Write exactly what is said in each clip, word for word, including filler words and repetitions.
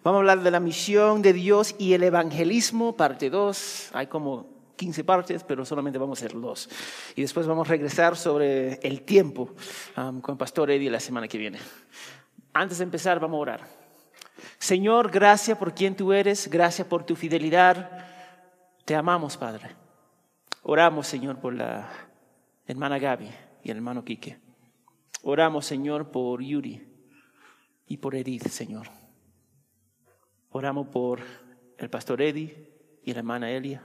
Vamos a hablar de la misión de Dios y el evangelismo, parte dos. Hay como quince partes, pero solamente vamos a hacer dos. Y después vamos a regresar sobre el tiempo um, con el pastor Eddie la semana que viene. Antes de empezar, vamos a orar. Señor, gracias por quien tú eres, gracias por tu fidelidad. Te amamos, Padre. Oramos, Señor, por la hermana Gaby y el hermano Quique. Oramos, Señor, por Yuri y por Edith, Señor. Oramos por el pastor Eddie y la hermana Elia.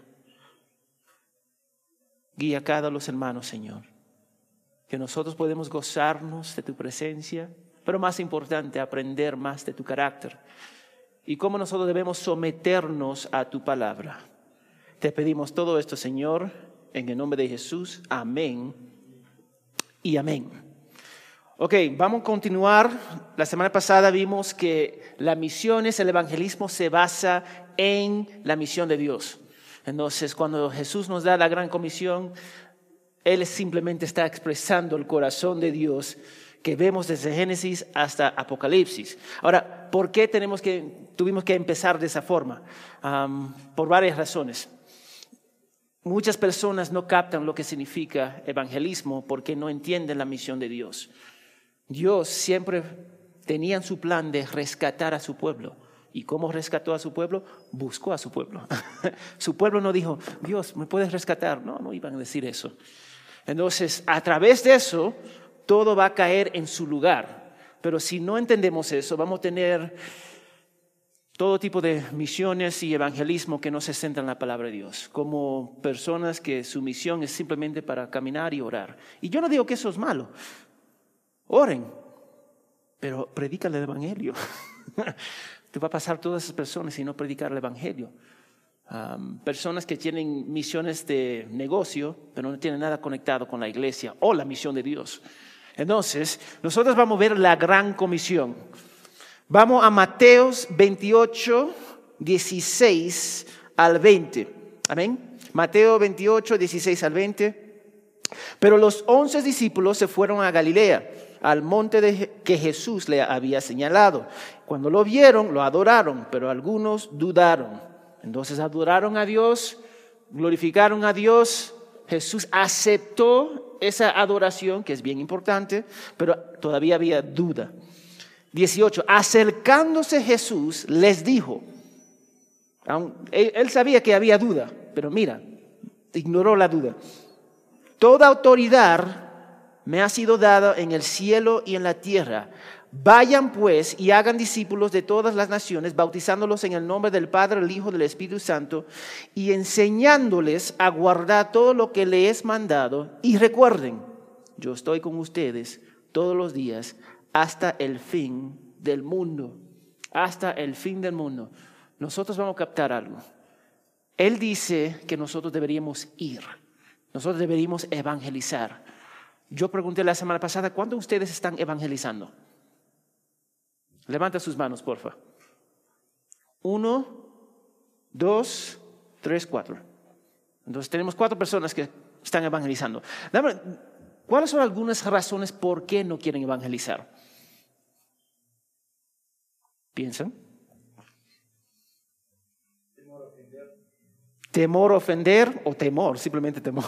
Guía a cada uno de los hermanos, Señor. Que nosotros podemos gozarnos de tu presencia, pero más importante, aprender más de tu carácter. Y cómo nosotros debemos someternos a tu palabra. Te pedimos todo esto, Señor, en el nombre de Jesús. Amén y amén. Ok, vamos a continuar. La semana pasada vimos que la misión, el evangelismo, se basa en la misión de Dios. Entonces, cuando Jesús nos da la gran comisión, Él simplemente está expresando el corazón de Dios que vemos desde Génesis hasta Apocalipsis. Ahora, ¿por qué tenemos que, tuvimos que empezar de esa forma? Um, por varias razones. Muchas personas no captan lo que significa evangelismo porque no entienden la misión de Dios. Dios siempre tenía en su plan de rescatar a su pueblo. ¿Y cómo rescató a su pueblo? Buscó a su pueblo. Su pueblo no dijo, Dios, ¿me puedes rescatar? No, no iban a decir eso. Entonces, a través de eso, todo va a caer en su lugar. Pero si no entendemos eso, vamos a tener todo tipo de misiones y evangelismo que no se centran en la palabra de Dios. Como personas que su misión es simplemente para caminar y orar. Y yo no digo que eso es malo. Oren, pero predican el evangelio. Te va a pasar todas esas personas si no predicar el evangelio. Um, personas que tienen misiones de negocio, pero no tienen nada conectado con la iglesia o la misión de Dios. Entonces, nosotros vamos a ver la gran comisión. Vamos a Mateo veintiocho, dieciséis al veinte. Amén. Mateo veintiocho, dieciséis al veinte. Pero los once discípulos se fueron a Galilea, al monte de que Jesús le había señalado. Cuando lo vieron, lo adoraron, pero algunos dudaron. Entonces adoraron a Dios, glorificaron a Dios. Jesús aceptó esa adoración, que es bien importante, pero todavía había duda. dieciocho. Acercándose Jesús les dijo, él sabía que había duda, pero mira, ignoró la duda. Toda autoridad me ha sido dada en el cielo y en la tierra. Vayan pues y hagan discípulos de todas las naciones, bautizándolos en el nombre del Padre, el Hijo, del Espíritu Santo, y enseñándoles a guardar todo lo que les he mandado. Y recuerden, yo estoy con ustedes todos los días hasta el fin del mundo. Hasta el fin del mundo. Nosotros vamos a captar algo. Él dice que nosotros deberíamos ir. Nosotros deberíamos evangelizar. Yo pregunté la semana pasada, ¿cuántos de ustedes están evangelizando? Levanta sus manos, porfa. Uno, dos, tres, cuatro. Entonces tenemos cuatro personas que están evangelizando. Dame, ¿cuáles son algunas razones por qué no quieren evangelizar? ¿Piensan? Temor a ofender. Temor a ofender o temor, simplemente temor.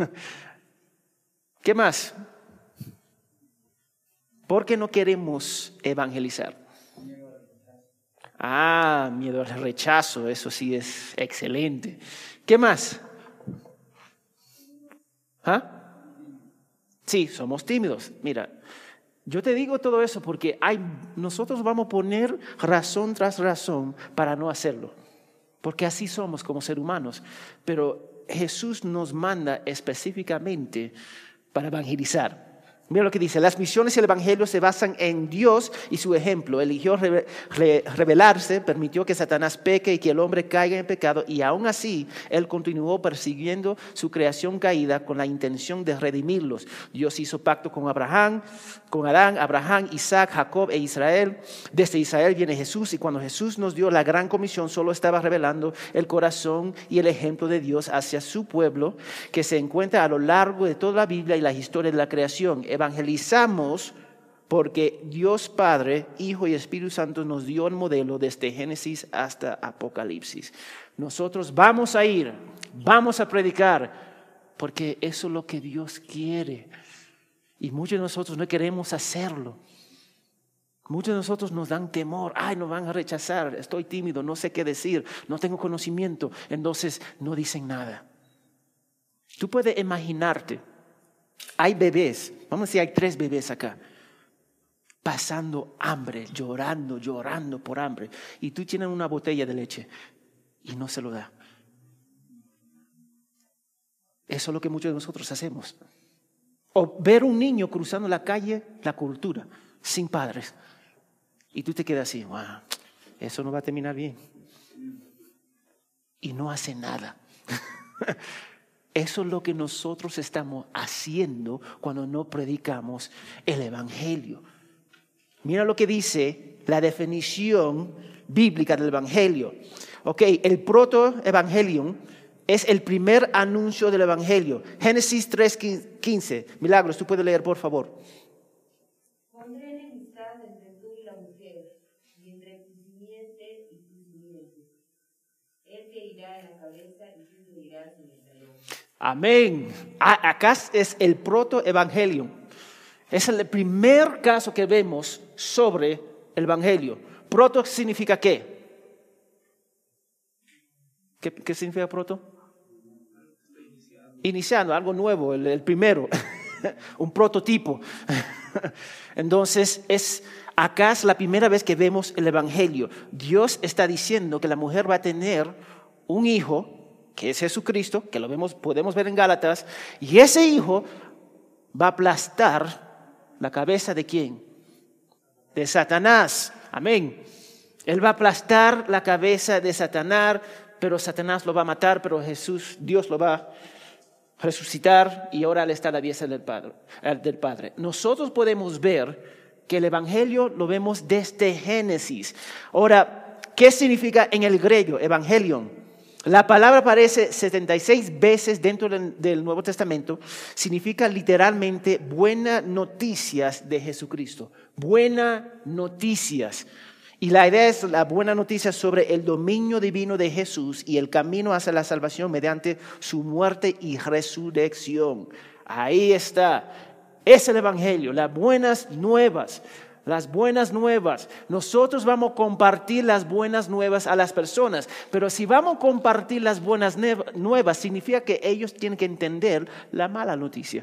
¿Qué más? ¿Por qué no queremos evangelizar? Ah, miedo al rechazo, eso sí es excelente. ¿Qué más? ¿Ah? Sí, somos tímidos. Mira, yo te digo todo eso porque hay, nosotros vamos a poner razón tras razón para no hacerlo. Porque así somos como seres humanos. Pero Jesús nos manda específicamente para evangelizar. Mira lo que dice, las misiones y el evangelio se basan en Dios y su ejemplo. Eligió re, re, revelarse, permitió que Satanás peque y que el hombre caiga en pecado, y aún así Él continuó persiguiendo su creación caída con la intención de redimirlos. Dios hizo pacto con Abraham, con Adán, Abraham, Isaac, Jacob e Israel. Desde Israel viene Jesús, y cuando Jesús nos dio la gran comisión, solo estaba revelando el corazón y el ejemplo de Dios hacia su pueblo, que se encuentra a lo largo de toda la Biblia y la historia de la creación. Evangelizamos Porque Dios Padre, Hijo y Espíritu Santo nos dio el modelo desde Génesis hasta Apocalipsis. Nosotros vamos a ir, vamos a predicar, porque eso es lo que Dios quiere. Y muchos de nosotros no queremos hacerlo. Muchos de nosotros nos dan temor. Ay, nos van a rechazar, estoy tímido, no sé qué decir, no tengo conocimiento. Entonces no dicen nada. Tú puedes imaginarte, hay bebés, vamos a decir, hay tres bebés acá, pasando hambre, llorando, llorando por hambre. Y tú tienes una botella de leche y no se lo da. Eso es lo que muchos de nosotros hacemos. O ver un niño cruzando la calle, la cultura, sin padres. Y tú te quedas así, wow, eso no va a terminar bien. Y no hace nada. Eso es lo que nosotros estamos haciendo cuando no predicamos el Evangelio. Mira lo que dice la definición bíblica del Evangelio. Ok, el proto-evangelium es el primer anuncio del Evangelio. Génesis tres quince. Milagros, tú puedes leer, por favor. Pondré enemistad entre tú y la mujer, y entre tu simiente y tu simiente. Él te irá en la cabeza y tú te irás en el talón. Amén. Acá es el proto-evangelium. Es el primer caso que vemos sobre el Evangelio. Proto significa ¿qué? ¿Qué, qué significa proto? Iniciando, algo nuevo, el, el primero, un prototipo. Entonces, es, acá es la primera vez que vemos el Evangelio. Dios está diciendo que la mujer va a tener un hijo, que es Jesucristo, que lo vemos, podemos ver en Gálatas, y ese hijo va a aplastar la cabeza de ¿quién? De Satanás. Amén. Él va a aplastar la cabeza de Satanás, pero Satanás lo va a matar, pero Jesús, Dios lo va a resucitar y ahora Él está a la diestra del Padre, del Padre. Nosotros podemos ver que el Evangelio lo vemos desde Génesis. Ahora, ¿qué significa en el griego, evangelion? La palabra aparece setenta y seis veces dentro del, del Nuevo Testamento. Significa literalmente buenas noticias de Jesucristo. Buenas noticias. Y la idea es la buena noticia sobre el dominio divino de Jesús y el camino hacia la salvación mediante su muerte y resurrección. Ahí está. Es el Evangelio, las buenas nuevas. Las buenas nuevas. Nosotros vamos a compartir las buenas nuevas a las personas. Pero si vamos a compartir las buenas nuevas, significa que ellos tienen que entender la mala noticia.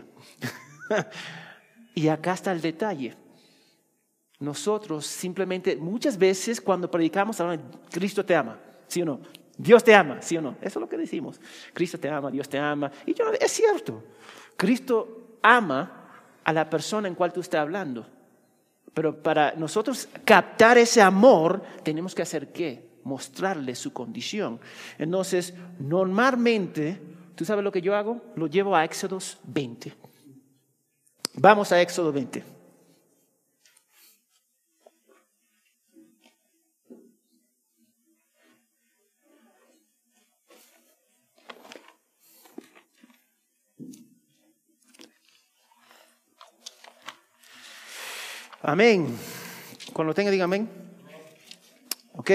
Y acá está el detalle. Nosotros simplemente, muchas veces cuando predicamos, Cristo te ama, ¿sí o no? Dios te ama, ¿sí o no? Eso es lo que decimos. Cristo te ama, Dios te ama. Y yo, es cierto. Cristo ama a la persona en cual tú estás hablando. Pero para nosotros captar ese amor, tenemos que hacer ¿qué? Mostrarle su condición. Entonces, normalmente, ¿tú sabes lo que yo hago? Lo llevo a Éxodo veinte. Vamos a Éxodo veinte. Amén. Cuando tenga, diga amén. Ok.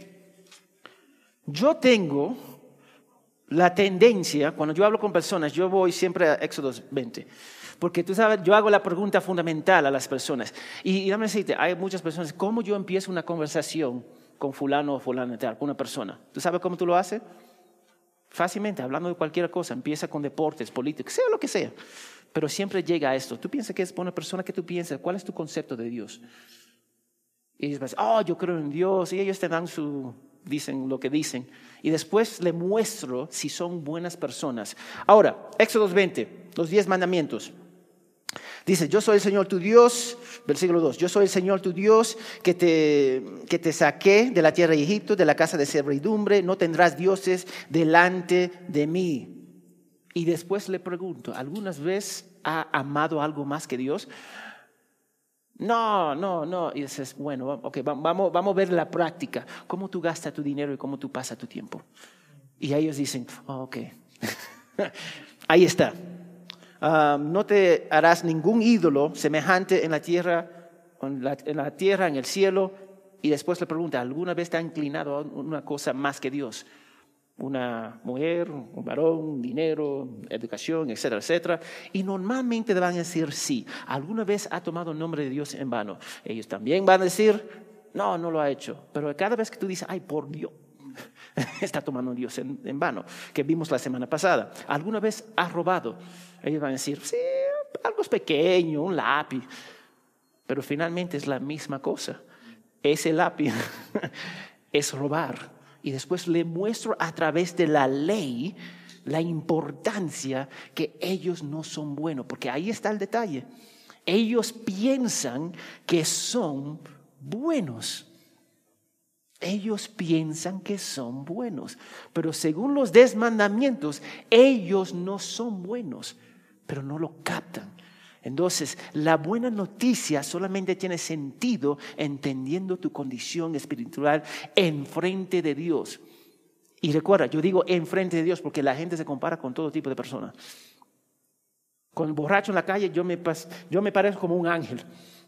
Yo tengo la tendencia, cuando yo hablo con personas, yo voy siempre a Éxodo veinte. Porque tú sabes, yo hago la pregunta fundamental a las personas. Y, y dame decirte, hay muchas personas, ¿cómo yo empiezo una conversación con fulano o fulana tal, con una persona? ¿Tú sabes cómo tú lo haces? Fácilmente, hablando de cualquier cosa. Empieza con deportes, políticos, sea lo que sea. Pero siempre llega a esto. ¿Tú piensas que es buena persona? ¿Qué tú piensas? ¿Cuál es tu concepto de Dios? Y ellos dicen, oh, yo creo en Dios. Y ellos te dan su, dicen lo que dicen. Y después le muestro si son buenas personas. Ahora, Éxodo veinte, los diez mandamientos. Dice, yo soy el Señor tu Dios, versículo dos, yo soy el Señor tu Dios que te, que te saqué de la tierra de Egipto, de la casa de servidumbre, no tendrás dioses delante de mí. Y después le pregunto, ¿algunas veces ha amado algo más que Dios? No, no, no. Y dices, bueno, ok, vamos, vamos a ver la práctica. ¿Cómo tú gastas tu dinero y cómo tú pasas tu tiempo? Y ellos dicen, oh, ok. Ahí está. Um, no te harás ningún ídolo semejante en la tierra en la, en la tierra, en el cielo, y después le pregunta, ¿alguna vez te ha inclinado a una cosa más que Dios? Una mujer, un varón, dinero, educación, etcétera, etcétera. Y normalmente le van a decir sí. ¿Alguna vez ha tomado el nombre de Dios en vano? Ellos también van a decir, no, no lo ha hecho. Pero cada vez que tú dices, ay, por Dios, está tomando Dios en, en vano, que vimos la semana pasada. ¿Alguna vez ha robado? Ellos van a decir, sí, algo es pequeño, un lápiz. Pero finalmente es la misma cosa. Ese lápiz es robar. Y después le muestro a través de la ley la importancia que ellos no son buenos. Porque ahí está el detalle. Ellos piensan que son buenos. Ellos piensan que son buenos. Pero según los diez mandamientos, ellos no son buenos. Pero no lo captan. Entonces, la buena noticia solamente tiene sentido entendiendo tu condición espiritual enfrente de Dios. Y recuerda, yo digo enfrente de Dios porque la gente se compara con todo tipo de personas. Con el borracho en la calle, yo me, yo me parezco como un ángel.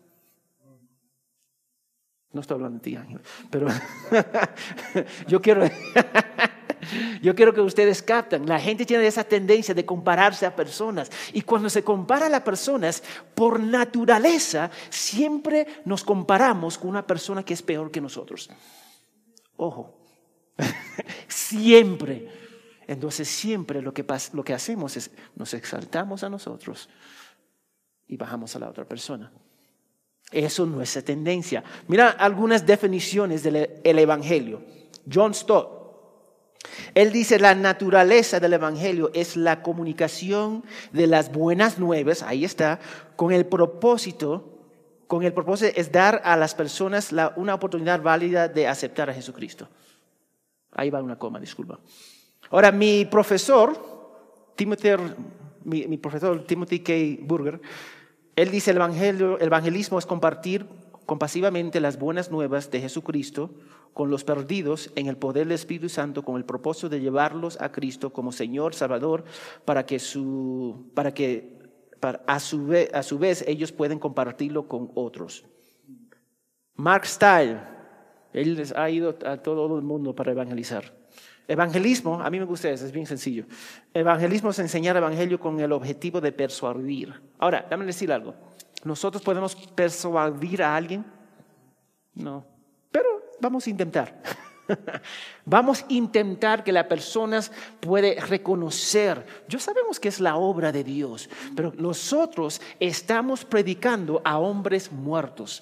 No estoy hablando de ti, ángel, pero yo quiero... Yo quiero que ustedes capten, la gente tiene esa tendencia de compararse a personas y cuando se compara a las personas, por naturaleza, siempre nos comparamos con una persona que es peor que nosotros. Ojo, siempre. Entonces siempre lo que, pasa, lo que hacemos es nos exaltamos a nosotros y bajamos a la otra persona. Eso no es esa tendencia. Mira algunas definiciones del el Evangelio. John Stott. Él dice, la naturaleza del Evangelio es la comunicación de las buenas nuevas, ahí está, con el propósito, con el propósito es dar a las personas la, una oportunidad válida de aceptar a Jesucristo. Ahí va una coma, disculpa. Ahora, mi profesor, Timothy, mi, mi profesor Timothy K. Burger, él dice, el, evangelio, el evangelismo es compartir compasivamente las buenas nuevas de Jesucristo con los perdidos en el poder del Espíritu Santo con el propósito de llevarlos a Cristo como Señor, Salvador, para que, su, para que para, a, su vez, a su vez ellos pueden compartirlo con otros. Mark Style, él les ha ido a todo el mundo para evangelizar. Evangelismo, a mí me gusta eso, es bien sencillo. Evangelismo es enseñar el evangelio con el objetivo de persuadir. Ahora, déjame decir algo. ¿Nosotros podemos persuadir a alguien? No, pero vamos a intentar. Vamos a intentar que las personas puedan reconocer. Yo sabemos que es la obra de Dios, pero nosotros estamos predicando a hombres muertos.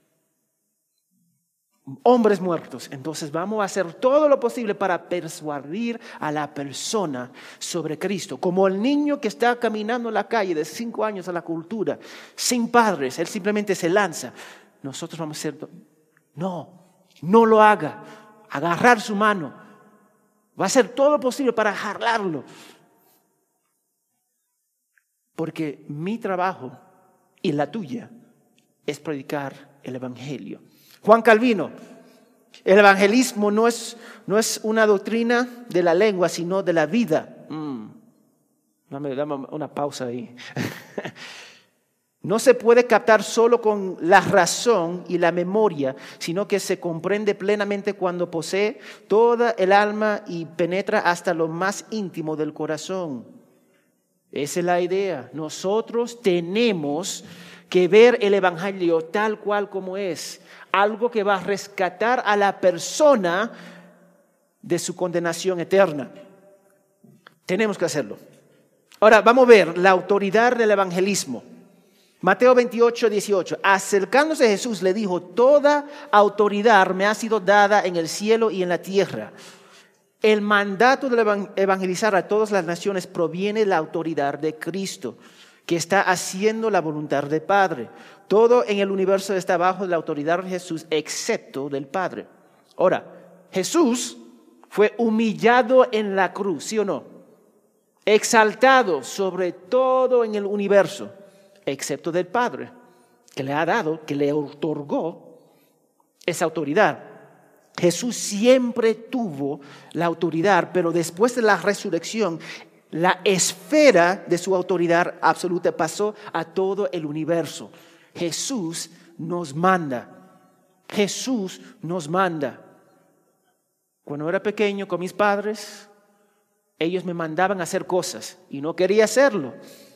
Hombres muertos. Entonces vamos a hacer todo lo posible para persuadir a la persona sobre Cristo. Como el niño que está caminando en la calle de cinco años a la cultura, sin padres, él simplemente se lanza. Nosotros vamos a hacer, no, no lo haga. Agarrar su mano. Va a hacer todo lo posible para jalarlo. Porque mi trabajo y la tuya es predicar el evangelio. Juan Calvino, el evangelismo no es, no es una doctrina de la lengua, sino de la vida. Mm. Dame, dame una pausa ahí. No se puede captar solo con la razón y la memoria, sino que se comprende plenamente cuando posee toda el alma y penetra hasta lo más íntimo del corazón. Esa es la idea. Nosotros tenemos que ver el evangelio tal cual como es. Algo que va a rescatar a la persona de su condenación eterna. Tenemos que hacerlo. Ahora vamos a ver la autoridad del evangelismo. Mateo veintiocho, dieciocho. Acercándose a Jesús le dijo, toda autoridad me ha sido dada en el cielo y en la tierra. El mandato de evangelizar a todas las naciones proviene de la autoridad de Cristo, que está haciendo la voluntad del Padre. Todo en el universo está bajo la autoridad de Jesús, excepto del Padre. Ahora, Jesús fue humillado en la cruz, ¿sí o no? Exaltado sobre todo en el universo, excepto del Padre, que le ha dado, que le otorgó esa autoridad. Jesús siempre tuvo la autoridad, pero después de la resurrección, la esfera de su autoridad absoluta pasó a todo el universo. Jesús nos manda. Jesús nos manda. Cuando era pequeño con mis padres, ellos me mandaban a hacer cosas y no quería hacerlo.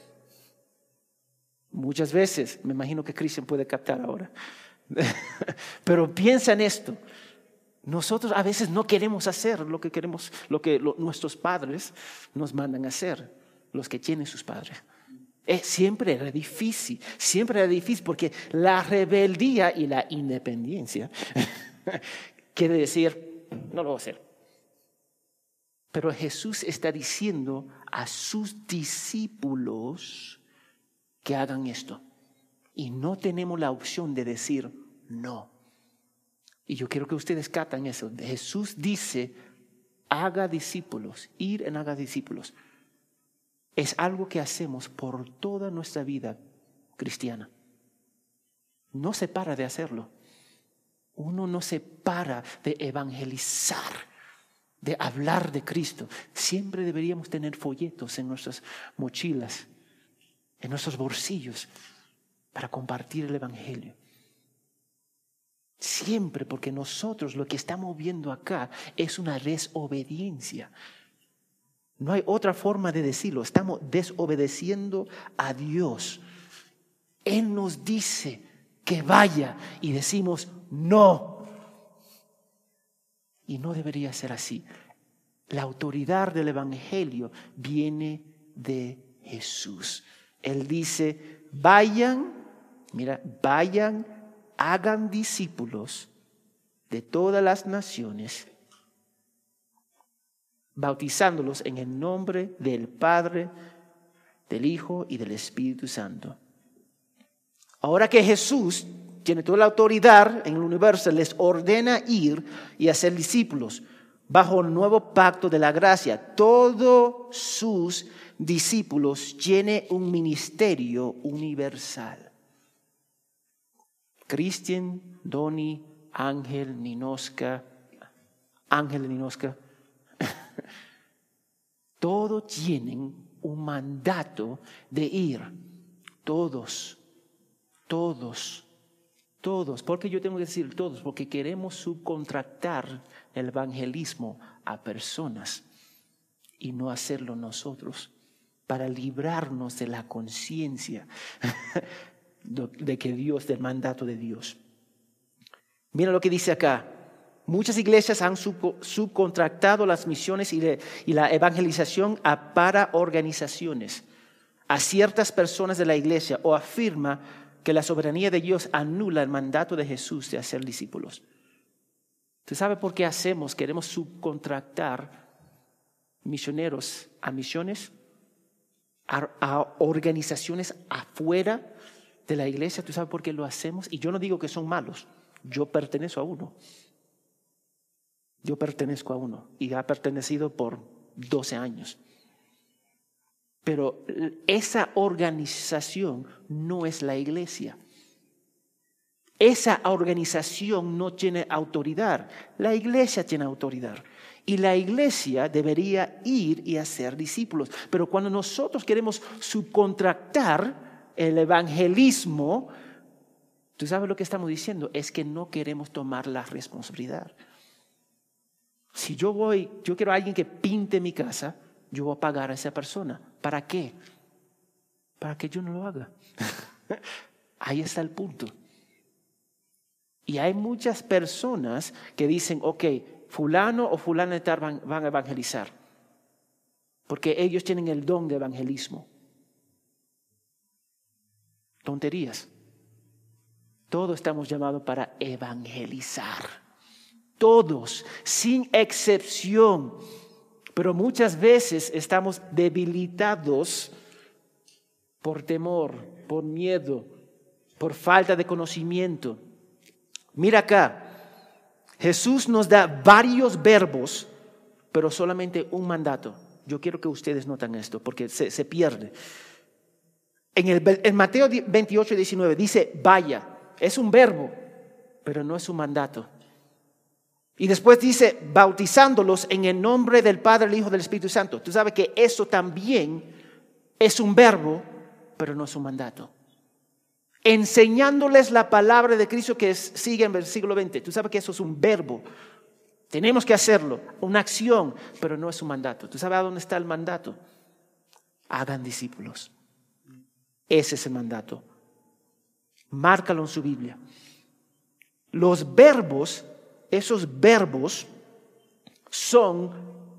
Muchas veces, me imagino que Cristian puede captar ahora. Pero piensa en esto. Nosotros a veces no queremos hacer lo que queremos, lo que lo, nuestros padres nos mandan a hacer, los que tienen sus padres. Es, siempre era difícil, siempre era difícil porque la rebeldía y la independencia quiere decir, no lo voy a hacer. Pero Jesús está diciendo a sus discípulos que hagan esto. Y no tenemos la opción de decir no. Y yo quiero que ustedes capten eso. Jesús dice, haga discípulos, ir en haga discípulos. Es algo que hacemos por toda nuestra vida cristiana. No se para de hacerlo. Uno no se para de evangelizar, de hablar de Cristo. Siempre deberíamos tener folletos en nuestras mochilas, en nuestros bolsillos, para compartir el evangelio. Siempre, porque nosotros lo que estamos viendo acá es una desobediencia. No hay otra forma de decirlo. Estamos desobedeciendo a Dios. Él nos dice que vaya y decimos no. Y no debería ser así. La autoridad del evangelio viene de Jesús. Él dice, vayan, mira, vayan, hagan discípulos de todas las naciones, bautizándolos en el nombre del Padre, del Hijo y del Espíritu Santo. Ahora que Jesús tiene toda la autoridad en el universo, les ordena ir y hacer discípulos bajo el nuevo pacto de la gracia. Todos sus discípulos tienen un ministerio universal. Cristian, Doni, Ángel, Ninoska, Ángel, Ninoska, todos tienen un mandato de ir. Todos, todos, todos. ¿Por qué yo tengo que decir todos? Porque queremos subcontratar el evangelismo a personas y no hacerlo nosotros, para librarnos de la conciencia de que Dios, del mandato de Dios. Mira lo que dice acá. Muchas iglesias han subcontratado las misiones y, de, y la evangelización a para organizaciones, a ciertas personas de la iglesia, o afirma que la soberanía de Dios anula el mandato de Jesús de hacer discípulos. ¿Usted sabe por qué hacemos? Queremos subcontratar misioneros a misiones, a, a organizaciones afuera de la iglesia. ¿Tú sabes por qué lo hacemos? Y yo no digo que son malos. Yo pertenezco a uno. Yo pertenezco a uno y ha pertenecido por doce años. Pero esa organización no es la iglesia. Esa organización no tiene autoridad. La iglesia tiene autoridad. Y la iglesia debería ir y hacer discípulos. Pero cuando nosotros queremos subcontratar el evangelismo, ¿tú sabes lo que estamos diciendo? Es que no queremos tomar la responsabilidad. Si yo voy, yo quiero a alguien que pinte mi casa, yo voy a pagar a esa persona. ¿Para qué? Para que yo no lo haga. Ahí está el punto. Y hay muchas personas que dicen, ok, fulano o fulana de tal van, van a evangelizar. Porque ellos tienen el don de evangelismo. Tonterías. Todos estamos llamados para evangelizar. Todos, sin excepción. Pero muchas veces estamos debilitados por temor, por miedo, por falta de conocimiento. Mira acá, Jesús nos da varios verbos, pero solamente un mandato. Yo quiero que ustedes noten esto, porque se, se pierde. En, el, en Mateo veintiocho, diecinueve dice, vaya, es un verbo, pero no es un mandato. Y después dice, bautizándolos en el nombre del Padre, el Hijo y del Espíritu Santo. Tú sabes que eso también es un verbo, pero no es un mandato. enseñándoles la palabra de Cristo, que es, sigue en el versículo veinte. Tú sabes que eso es un verbo. Tenemos que hacerlo, una acción, pero no es un mandato. ¿Tú sabes a dónde está el mandato? Hagan discípulos. Ese es el mandato. Márcalo en su Biblia. Los verbos, esos verbos son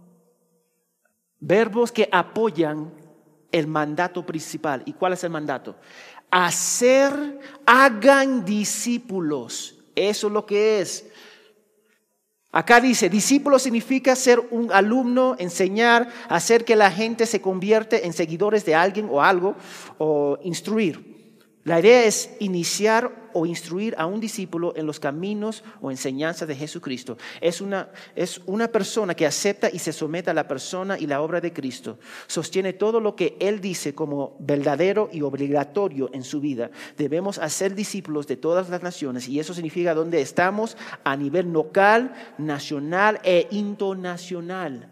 verbos que apoyan el mandato principal. ¿Y cuál es el mandato? Hacer, hagan discípulos. Eso es lo que es. Acá dice, discípulo significa ser un alumno, enseñar, hacer que la gente se convierte en seguidores de alguien o algo, o instruir. La idea es iniciar o instruir a un discípulo en los caminos o enseñanzas de Jesucristo. Es una, es una persona que acepta y se somete a la persona y la obra de Cristo. Sostiene todo lo que Él dice como verdadero y obligatorio en su vida. Debemos hacer discípulos de todas las naciones, y eso significa donde estamos a nivel local, nacional e internacional.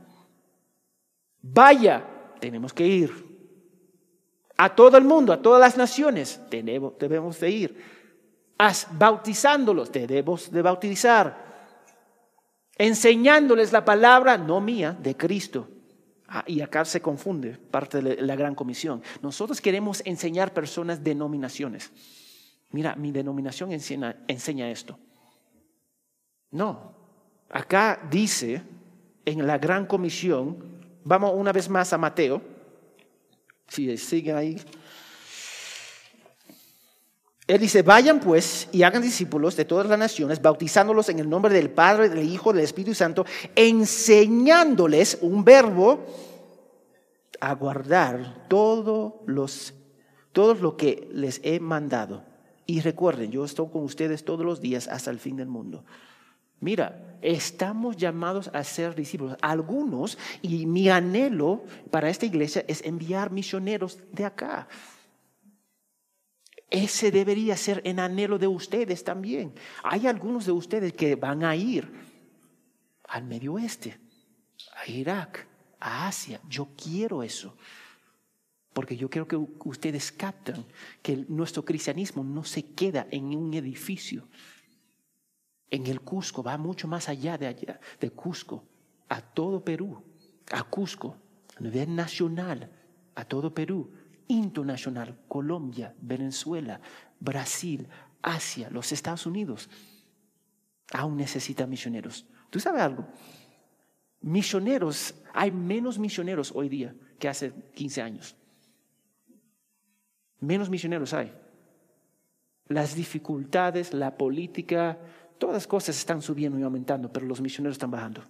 Vaya, tenemos que ir. A todo el mundo, a todas las naciones, debemos, debemos de ir. As, bautizándolos, debemos de bautizar. Enseñándoles la palabra, no mía, de Cristo. Ah, y acá se confunde parte de la gran comisión. Nosotros queremos enseñar personas denominaciones. Mira, mi denominación enseña, enseña esto. No, acá dice en la gran comisión, vamos una vez más a Mateo. Si siguen ahí. Él dice, vayan pues y hagan discípulos de todas las naciones, bautizándolos en el nombre del Padre, del Hijo, del Espíritu Santo, enseñándoles, un verbo, a guardar todos los, todo lo que les he mandado. Y recuerden, yo estoy con ustedes todos los días hasta el fin del mundo. Mira, estamos llamados a ser discípulos. Algunos, y mi anhelo para esta iglesia es enviar misioneros de acá. Ese debería ser el anhelo de ustedes también. Hay algunos de ustedes que van a ir al Medio Oeste, a Irak, a Asia. Yo quiero eso. Porque yo quiero que ustedes capten que nuestro cristianismo no se queda en un edificio. En el Cusco, va mucho más allá de allá, de Cusco, a todo Perú, a Cusco, a nivel nacional, a todo Perú, internacional, Colombia, Venezuela, Brasil, Asia, los Estados Unidos. Aún necesita misioneros. ¿Tú sabes algo? Misioneros, hay menos misioneros hoy día que hace quince años. Menos misioneros hay. Las dificultades, la política, todas las cosas están subiendo y aumentando, pero los misioneros están bajando.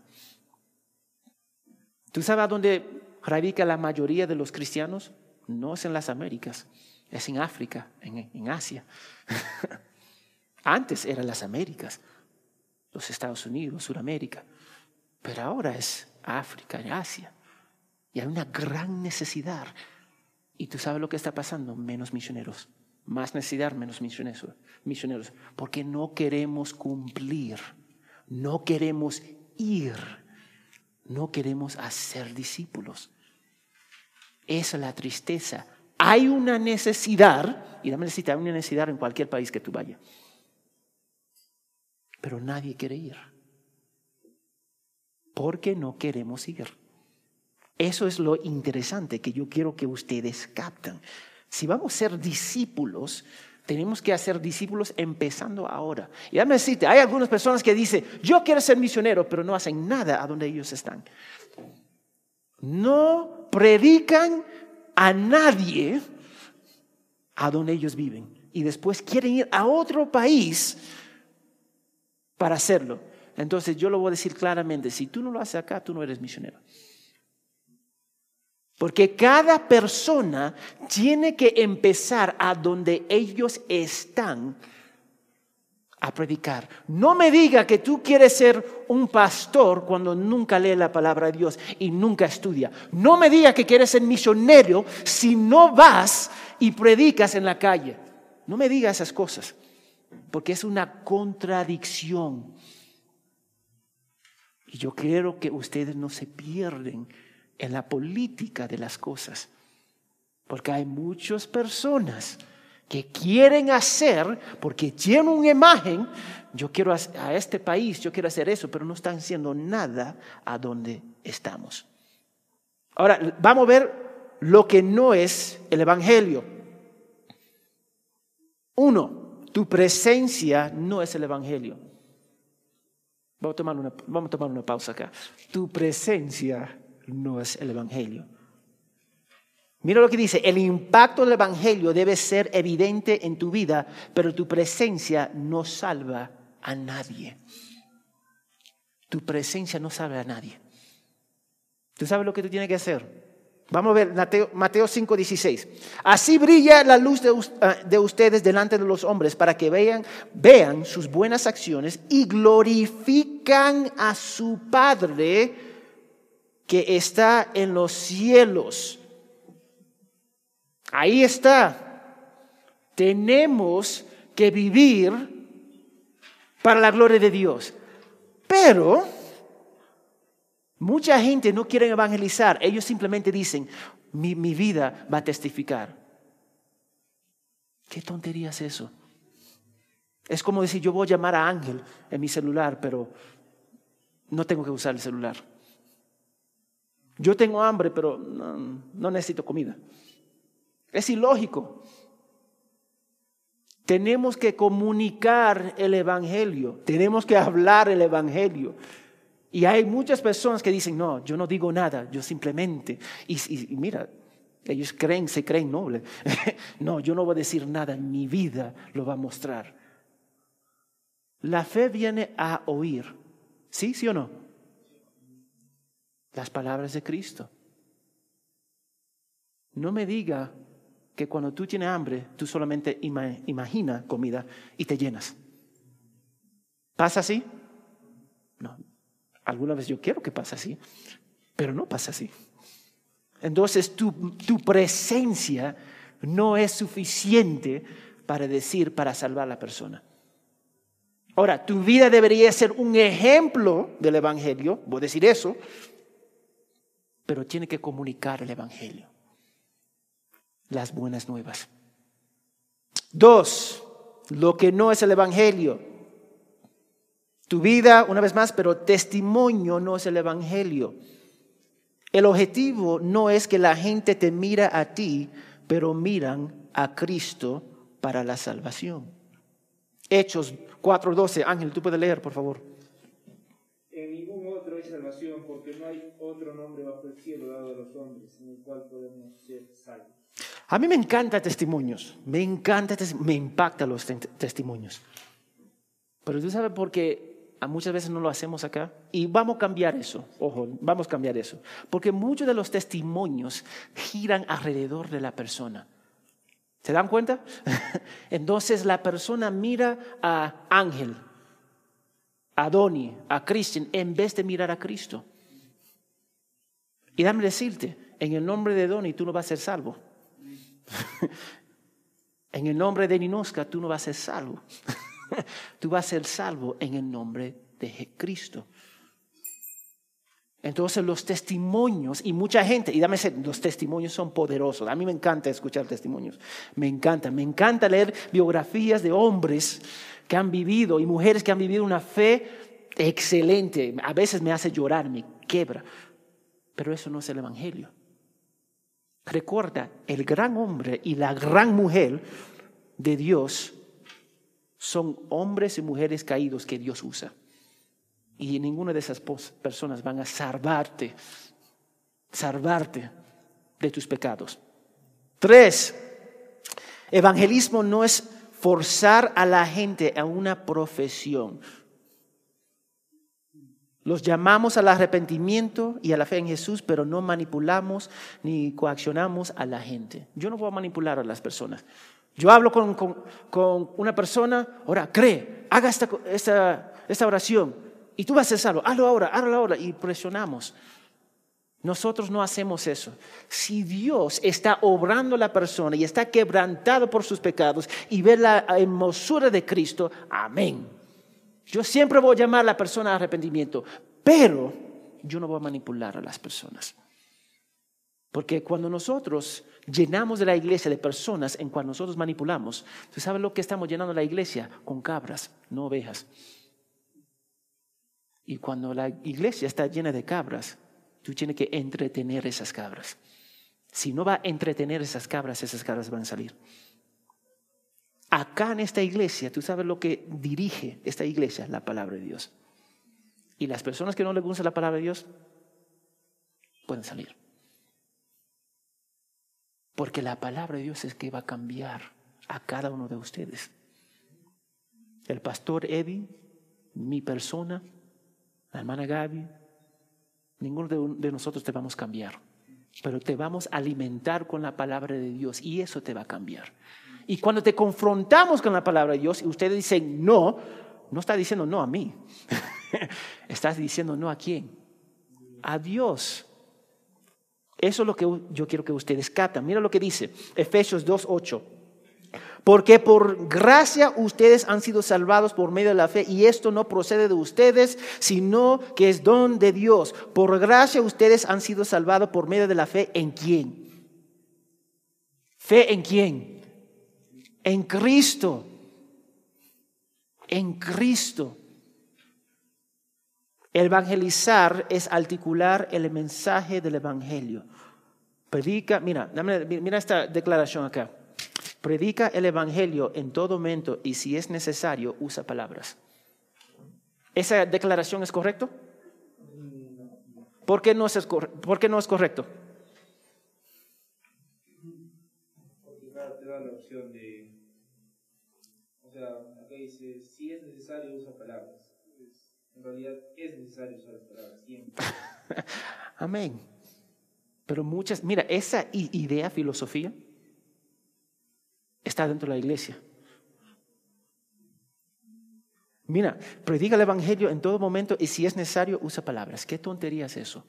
¿Tú sabes a dónde radica la mayoría de los cristianos? No es en las Américas, es en África, en, en Asia. Antes eran las Américas, los Estados Unidos, Sudamérica, pero ahora es África y Asia. Y hay una gran necesidad. ¿Y tú sabes lo que está pasando? Menos misioneros. Más necesidad, menos misioneros, misioneros, porque no queremos cumplir, no queremos ir, no queremos hacer discípulos. Esa es la tristeza. Hay una necesidad, y dame decirte, hay una necesidad en cualquier país que tú vayas, pero nadie quiere ir, porque no queremos ir. Eso es lo interesante que yo quiero que ustedes capten. Si vamos a ser discípulos, tenemos que hacer discípulos empezando ahora. Y déjame decirte, hay algunas personas que dicen, yo quiero ser misionero, pero no hacen nada a donde ellos están. No predican a nadie a donde ellos viven. Y después quieren ir a otro país para hacerlo. Entonces yo lo voy a decir claramente, si tú no lo haces acá, tú no eres misionero. Porque cada persona tiene que empezar a donde ellos están a predicar. No me diga que tú quieres ser un pastor cuando nunca lee la palabra de Dios y nunca estudia. No me diga que quieres ser misionero si no vas y predicas en la calle. No me diga esas cosas, porque es una contradicción. Y yo quiero que ustedes no se pierden en la política de las cosas, porque hay muchas personas que quieren hacer porque tienen una imagen. Yo quiero a este país, yo quiero hacer eso, pero no están haciendo nada a donde estamos. Ahora, vamos a ver lo que no es el evangelio. Uno, tu presencia no es el evangelio. Vamos a tomar una, vamos a tomar una pausa acá. Tu presencia no es el evangelio. Mira lo que dice, el impacto del evangelio debe ser evidente en tu vida, pero tu presencia no salva a nadie. Tu presencia no salva a nadie. ¿Tú sabes lo que tú tienes que hacer? Vamos a ver Mateo, Mateo cinco dieciséis. Así brilla la luz de, de ustedes delante de los hombres para que vean, vean sus buenas acciones y glorifican a su Padre que está en los cielos. Ahí está. Tenemos que vivir para la gloria de Dios. Pero mucha gente no quiere evangelizar. Ellos simplemente dicen, mi, mi vida va a testificar. ¿Qué tontería es eso? Es como decir, yo voy a llamar a Ángel en mi celular, pero no tengo que usar el celular. Yo tengo hambre, pero no, no necesito comida. Es ilógico. Tenemos que comunicar el evangelio. Tenemos que hablar el evangelio. Y hay muchas personas que dicen, no, yo no digo nada, yo simplemente, y, y, y mira, ellos creen, se creen nobles. No, yo no voy a decir nada, mi vida lo va a mostrar. La fe viene a oír, ¿sí, sí o no? Las palabras de Cristo. No me diga que cuando tú tienes hambre, tú solamente ima, imagina comida y te llenas. ¿Pasa así? No. Alguna vez yo quiero que pase así, pero no pasa así. Entonces tu, tu presencia no es suficiente para decir, para salvar a la persona. Ahora, tu vida debería ser un ejemplo del evangelio, voy a decir eso, pero tiene que comunicar el evangelio, las buenas nuevas. Dos, lo que no es el evangelio. Tu vida, una vez más, pero testimonio no es el evangelio. El objetivo no es que la gente te mira a ti, pero miran a Cristo para la salvación. Hechos cuatro doce. Ángel, tú puedes leer, por favor. En ningún otro hay salvación, porque no hay otro nombre bajo el cielo dado a los hombres en el cual podemos ser salvos. A mí me encanta testimonios, me encanta, me impactan los testimonios. Pero tú sabes por qué muchas veces no lo hacemos acá. Y vamos a cambiar eso, ojo, vamos a cambiar eso. Porque muchos de los testimonios giran alrededor de la persona. ¿Se dan cuenta? Entonces la persona mira a Ángel, a Donnie, a Christian, en vez de mirar a Cristo. Y dame decirte, en el nombre de Donnie tú no vas a ser salvo. En el nombre de Ninoska tú no vas a ser salvo. Tú vas a ser salvo en el nombre de Cristo. Entonces los testimonios, y mucha gente, y dame decir, los testimonios son poderosos. A mí me encanta escuchar testimonios. Me encanta, me encanta leer biografías de hombres que han vivido y mujeres que han vivido una fe excelente. A veces me hace llorar, me quiebra. Pero eso no es el evangelio. Recuerda, el gran hombre y la gran mujer de Dios son hombres y mujeres caídos que Dios usa. Y ninguna de esas personas van a salvarte, salvarte de tus pecados. Tres, evangelismo no es forzar a la gente a una profesión. Los llamamos al arrepentimiento y a la fe en Jesús, pero no manipulamos ni coaccionamos a la gente. Yo no voy a manipular a las personas. Yo hablo con, con, con una persona, ahora cree, haga esta, esta, esta oración y tú vas a ser salvo. Hazlo ahora, hazlo ahora y presionamos. Nosotros no hacemos eso. Si Dios está obrando a la persona y está quebrantado por sus pecados y ve la hermosura de Cristo, amén. Yo siempre voy a llamar a la persona a arrepentimiento, pero yo no voy a manipular a las personas. Porque cuando nosotros llenamos de la iglesia de personas en cual nosotros manipulamos, ¿tú sabes lo que estamos llenando la iglesia? Con cabras, no ovejas. Y cuando la iglesia está llena de cabras, tú tienes que entretener esas cabras. Si no va a entretener esas cabras, esas cabras van a salir. Acá en esta iglesia, ¿tú sabes lo que dirige esta iglesia? La palabra de Dios. Y las personas que no les gusta la palabra de Dios pueden salir. Porque la palabra de Dios es que va a cambiar a cada uno de ustedes. El pastor Eddie, mi persona, la hermana Gaby, ninguno de, de nosotros te vamos a cambiar. Pero te vamos a alimentar con la palabra de Dios y eso te va a cambiar. Y cuando te confrontamos con la palabra de Dios y ustedes dicen no, no está diciendo no a mí. Estás diciendo no a quién. A Dios. Eso es lo que yo quiero que ustedes capten. Mira lo que dice Efesios dos ocho. Porque por gracia ustedes han sido salvados por medio de la fe, y esto no procede de ustedes, sino que es don de Dios. Por gracia ustedes han sido salvados por medio de la fe. ¿En quién? ¿Fe en quién? En Cristo. En Cristo. Evangelizar es articular el mensaje del evangelio. Predica, mira, mira esta declaración acá. Predica el evangelio en todo momento y si es necesario, usa palabras. ¿Esa declaración es correcta? ¿Por qué no es, por qué no es correcto? Porque claro, te da la opción de, o sea, acá dice, si es necesario, usa palabras. Pues, en realidad es necesario usar las palabras siempre. Amén. Pero muchas, mira, esa idea, filosofía, está dentro de la iglesia. Mira, predica el evangelio en todo momento y si es necesario, usa palabras. ¿Qué tontería es eso?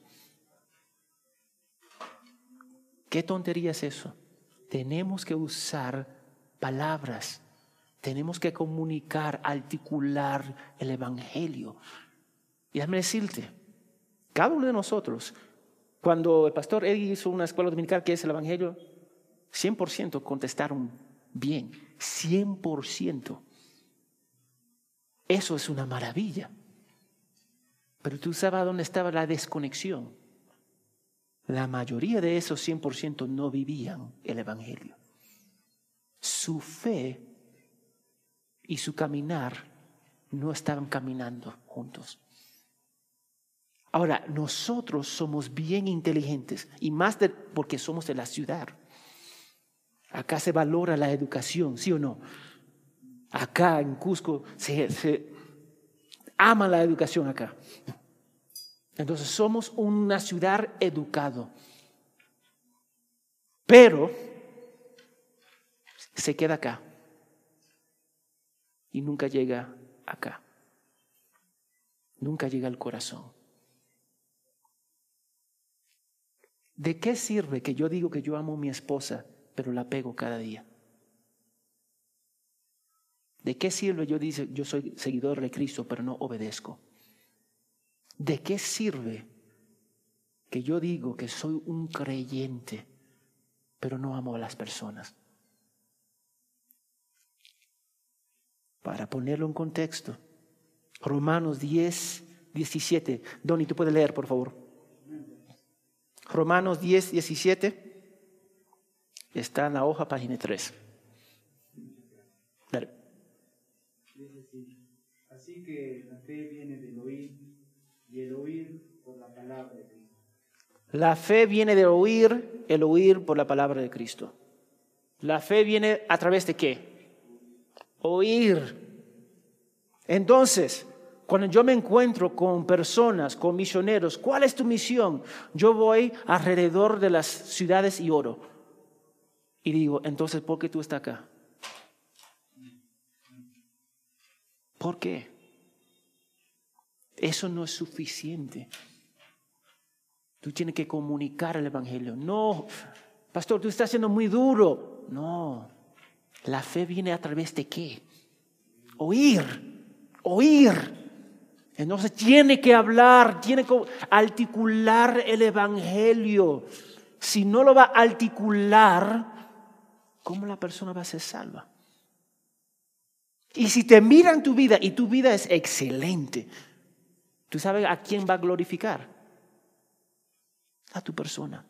¿Qué tontería es eso? Tenemos que usar palabras. Tenemos que comunicar, articular el evangelio. Y déjame decirte, cada uno de nosotros, cuando el pastor Eddie hizo una escuela dominical que es el evangelio, cien por ciento contestaron bien, cien por ciento. Eso es una maravilla. Pero tú sabes dónde estaba la desconexión. La mayoría de esos cien por ciento no vivían el evangelio. Su fe y su caminar no estaban caminando juntos. Ahora, nosotros somos bien inteligentes y más de, porque somos de la ciudad. Acá se valora la educación, ¿sí o no? Acá en Cusco se, se ama la educación acá. Entonces somos una ciudad educada. Pero se queda acá y nunca llega acá. Nunca llega al corazón. ¿De qué sirve que yo digo que yo amo a mi esposa, pero la pego cada día? ¿De qué sirve yo digo yo soy seguidor de Cristo, pero no obedezco? ¿De qué sirve que yo digo que soy un creyente, pero no amo a las personas? Para ponerlo en contexto, Romanos diez, diecisiete. Donny, ¿tú puedes leer, por favor? Romanos diez, diecisiete. Está en la hoja, página tres. Dale. Así que la fe viene del oír y el oír por la palabra de Cristo. La fe viene de oír, el oír por la palabra de Cristo. La fe viene a través de ¿qué? Oír. Entonces, cuando yo me encuentro con personas, con misioneros, ¿cuál es tu misión? Yo voy alrededor de las ciudades y oro. Y digo, entonces, ¿por qué tú estás acá? ¿Por qué? Eso no es suficiente. Tú tienes que comunicar el evangelio. No, pastor, tú estás siendo muy duro. No, la fe viene a través de ¿qué? Oír, oír. Entonces tiene que hablar, tiene que articular el evangelio. si no lo va a articular, ¿cómo la persona va a ser salva? Y si te miran tu vida y tu vida es excelente, ¿tú sabes a quién va a glorificar? A tu persona.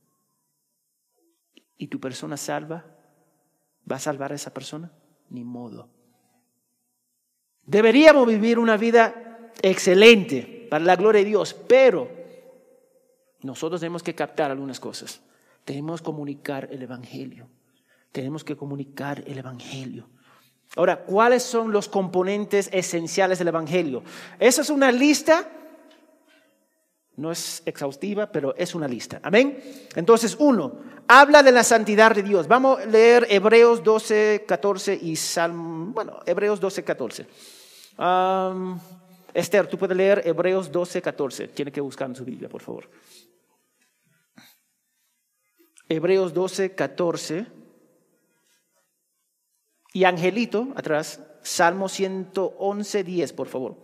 ¿Y tu persona salva? ¿Va a salvar a esa persona? Ni modo. Deberíamos vivir una vida excelente para la gloria de Dios, pero nosotros tenemos que captar algunas cosas. Tenemos que comunicar el Evangelio. Tenemos que comunicar el Evangelio. Ahora, ¿cuáles son los componentes esenciales del Evangelio? Esa es una lista. No es exhaustiva, pero es una lista. Amén. Entonces, uno, habla de la santidad de Dios. Vamos a leer Hebreos doce, catorce y Salmo. Bueno, Hebreos doce, catorce. Um, Esther, tú puedes leer Hebreos doce, catorce. Tiene que buscar en su Biblia, por favor. Hebreos doce, catorce. Y Angelito, atrás, Salmo ciento once, diez, por favor.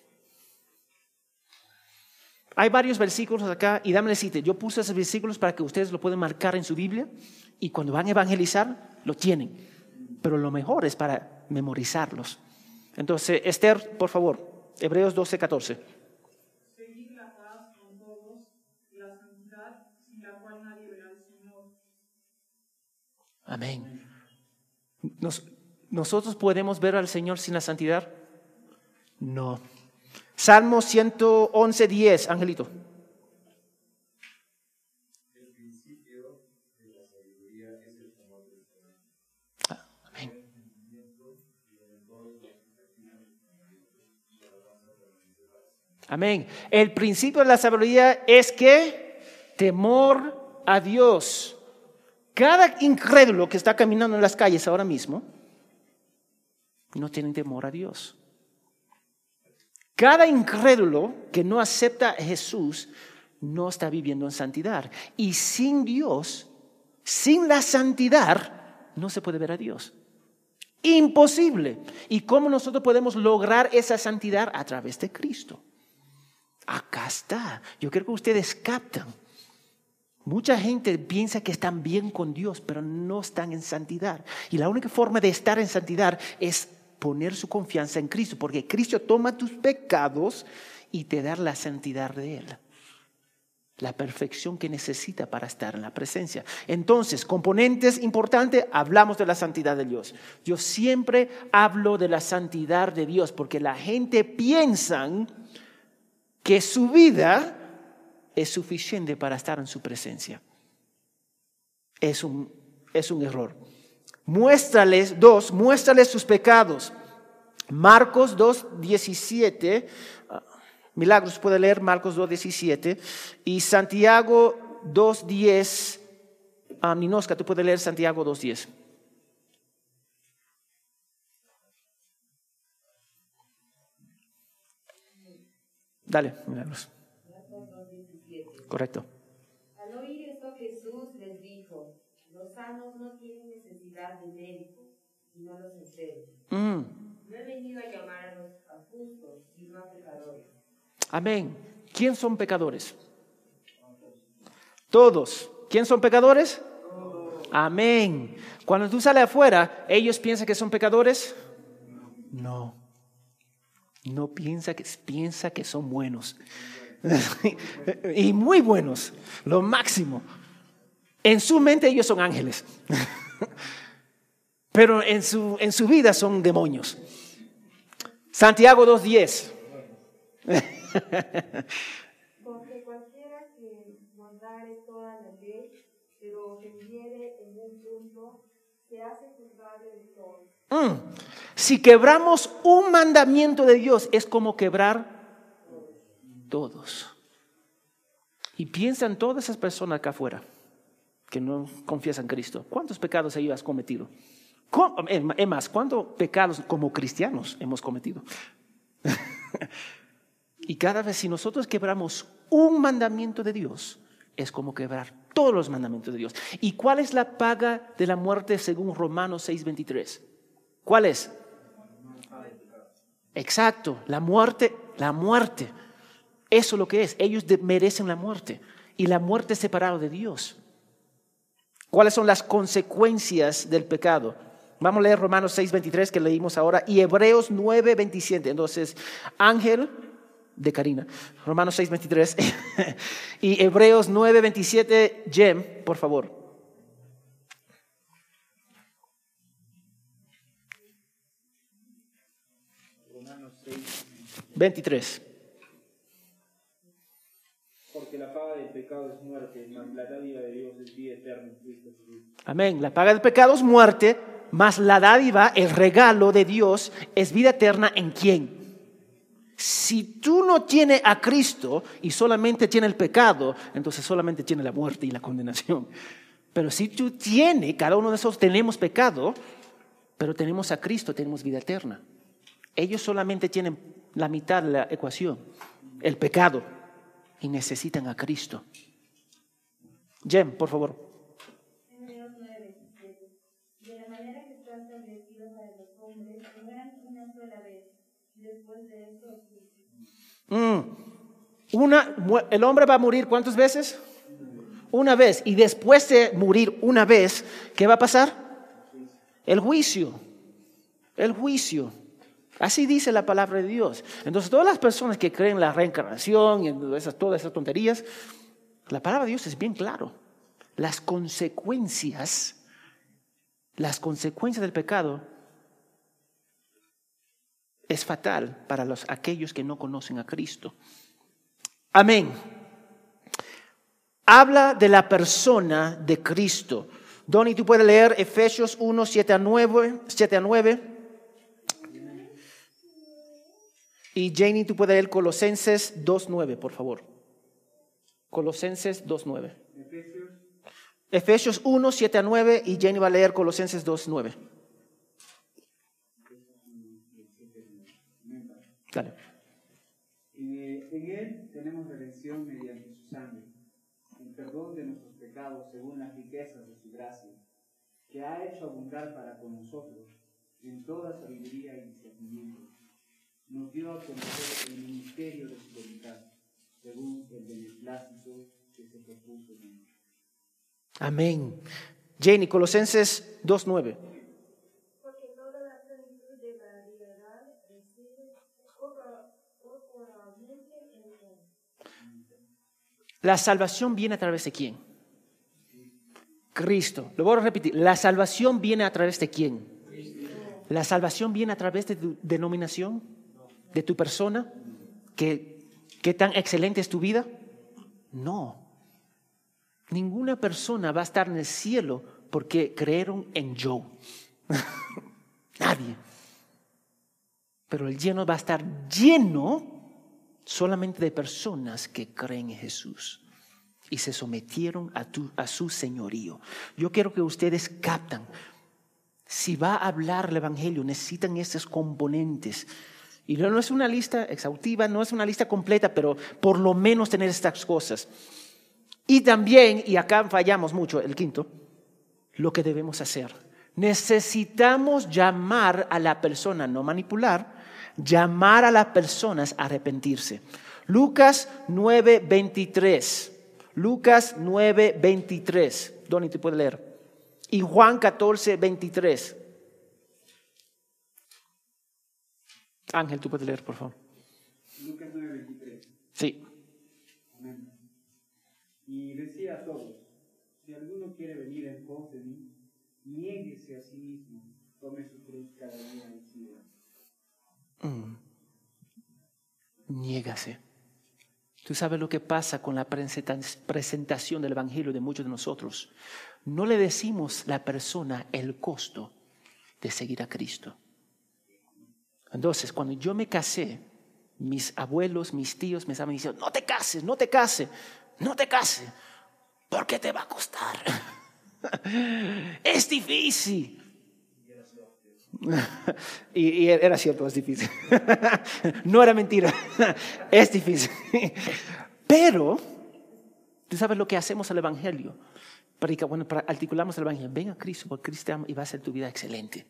Hay varios versículos acá y dame decirte, yo puse esos versículos para que ustedes lo puedan marcar en su Biblia y cuando van a evangelizar lo tienen. Pero lo mejor es para memorizarlos. Entonces, Esther, por favor, Hebreos doce, catorce. Seguid la paz con todos y la santidad sin la cual nadie verá al Señor. Amén. Nos, ¿Nosotros podemos ver al Señor sin la santidad? No. Salmo ciento once, diez, Angelito. El principio de la sabiduría es el temor del Señor. Ah, amén. Amén. El principio de la sabiduría es que temor a Dios. Cada incrédulo que está caminando en las calles ahora mismo no tiene temor a Dios. Cada incrédulo que no acepta a Jesús no está viviendo en santidad. Y sin Dios, sin la santidad, no se puede ver a Dios. Imposible. ¿Y cómo nosotros podemos lograr esa santidad? A través de Cristo. Acá está. Yo creo que ustedes captan. Mucha gente piensa que están bien con Dios, pero no están en santidad. Y la única forma de estar en santidad es poner su confianza en Cristo, porque Cristo toma tus pecados y te da la santidad de Él. La perfección que necesita para estar en la presencia. Entonces, componentes importantes, hablamos de la santidad de Dios. Yo siempre hablo de la santidad de Dios, porque la gente piensa que su vida es suficiente para estar en su presencia. Es un, es un error. Muéstrales, dos, muéstrales sus pecados. Marcos dos, diecisiete. Milagros puede leer Marcos dos, diecisiete. Y Santiago dos, diez. Ah, Ninoska, tú puedes leer Santiago dos, diez. Dale, Milagros. Correcto. Al oír esto, Jesús les dijo: los sanos no tienen necesidad de médico, sino los enfermos. Mm. No he venido a llamar a los a justos, sino a pecadores. Amén. ¿Quién son pecadores? Todos. ¿Quién son pecadores? Todos. Amén. Cuando tú sales afuera, ¿ellos piensan que son pecadores? No. No piensa que, piensa que son buenos. Y muy buenos. Lo máximo. En su mente ellos son ángeles. Pero en su, en su vida son demonios. Santiago dos diez. Porque cualquiera que guardare toda la ley, pero ofendiere en un punto, se hace culpable de todo. Mm. Si quebramos un mandamiento de Dios, es como quebrar todos. Y piensan todas esas personas acá afuera que no confiesan Cristo. ¿Cuántos pecados ellos has cometido? Es más, ¿cuántos pecados como cristianos hemos cometido? Y cada vez si nosotros quebramos un mandamiento de Dios, es como quebrar todos los mandamientos de Dios. ¿Y cuál es la paga de la muerte según Romanos seis veintitrés? ¿Cuál es? Exacto, la muerte, la muerte. Eso es lo que es. Ellos merecen la muerte. Y la muerte es separada de Dios. ¿Cuáles son las consecuencias del pecado? Vamos a leer Romanos seis veintitrés que leímos ahora y Hebreos nueve veintisiete. Entonces, Ángel de Karina, Romanos seis veintitrés y Hebreos nueve veintisiete. Jem, por favor. Romanos seis veintitrés. Porque la paga del pecado es muerte, mas la dádiva de Dios es vida eterna en Cristo Jesús. Amén. La paga del pecado es muerte, mas la dádiva, el regalo de Dios, es vida eterna ¿en quién? Si tú no tienes a Cristo y solamente tienes el pecado, entonces solamente tienes la muerte y la condenación. Pero si tú tienes, cada uno de nosotros tenemos pecado, pero tenemos a Cristo, tenemos vida eterna. Ellos solamente tienen la mitad de la ecuación, el pecado, y necesitan a Cristo. Jem, por favor. Hebreos nueve veintisiete. De la manera que está establecido para los hombres, que mueran una sola vez, y después de eso el juicio. Mm. Una, el hombre va a morir ¿cuántas veces? Una vez. Y después de morir una vez, ¿qué va a pasar? El juicio. El juicio. Así dice la palabra de Dios. Entonces, todas las personas que creen en la reencarnación y en esas, todas esas tonterías, la palabra de Dios es bien claro. Las consecuencias, las consecuencias del pecado es fatal para los, aquellos que no conocen a Cristo. Amén. Habla de la persona de Cristo. Donny, tú puedes leer Efesios uno, siete a nueve. Y Janie, tú puedes leer Colosenses dos nueve, por favor. Colosenses dos nueve. Efesios. Efesios uno, siete a nueve y Janie va a leer Colosenses dos nueve. Dale. Eh, en Él tenemos redención mediante su sangre, el perdón de nuestros pecados según las riquezas de su gracia, que ha hecho abundar para con nosotros en toda sabiduría y discernimiento. Nos dio a conocer el ministerio de su voluntad, según el beneplácito que se propuso en él. Amén. Janie, Colosenses dos nueve. Porque toda la plenitud de la deidad reside corporalmente en él. La salvación viene a través de quién? Cristo. Lo voy a repetir. La salvación viene a través de quién? La salvación viene a través de tu denominación, de tu persona. ¿Qué, qué tan excelente es tu vida? No. Ninguna persona va a estar en el cielo porque creyeron en Joe. Nadie. Pero el lleno va a estar lleno solamente de personas que creen en Jesús y se sometieron a, tu, a su señorío. Yo quiero que ustedes captan. Si va a hablar el evangelio, necesitan estos componentes. Y no es una lista exhaustiva, no es una lista completa, pero por lo menos tener estas cosas. Y también, y acá fallamos mucho, el quinto, lo que debemos hacer. Necesitamos llamar a la persona, no manipular, llamar a las personas a arrepentirse. Lucas nueve veintitrés. Lucas nueve veintitrés. Donny, te puedes leer. Y Juan catorce veintitrés. Ángel, tú puedes leer, por favor. Lucas nueve veintitrés. Sí. Amén. Y decía a todos, si alguno quiere venir en pos de mí, niéguese a sí mismo, tome su cruz cada día y siga. Mm. Niégase. Tú sabes lo que pasa con la presentación del evangelio de muchos de nosotros. No le decimos a la persona el costo de seguir a Cristo. Entonces, cuando yo me casé, mis abuelos, mis tíos me estaban diciendo, no te cases, no te cases, no te cases, porque te va a costar. Es difícil. y, y era cierto, es difícil. No era mentira, es difícil. Pero, tú sabes lo que hacemos al evangelio. Predica, bueno, articulamos el evangelio. Ven a Cristo, porque Cristo te ama y va a ser tu vida excelente.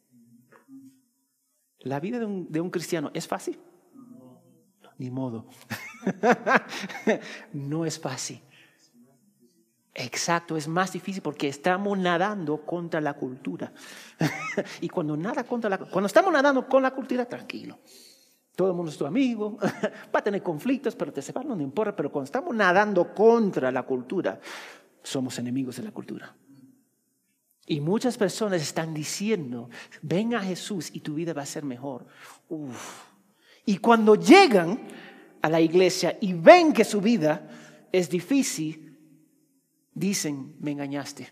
¿La vida de un, de un cristiano es fácil? No. Ni modo. No es fácil. Exacto, es más difícil porque estamos nadando contra la cultura. Y cuando nada contra la, cuando estamos nadando con la cultura, tranquilo. Todo el mundo es tu amigo, va a tener conflictos, pero te separan, no importa. Pero cuando estamos nadando contra la cultura, somos enemigos de la cultura. Y muchas personas están diciendo, ven a Jesús y tu vida va a ser mejor. Uf. Y cuando llegan a la iglesia y ven que su vida es difícil, dicen, me engañaste.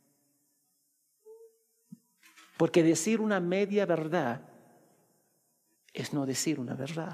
Porque decir una media verdad es no decir una verdad.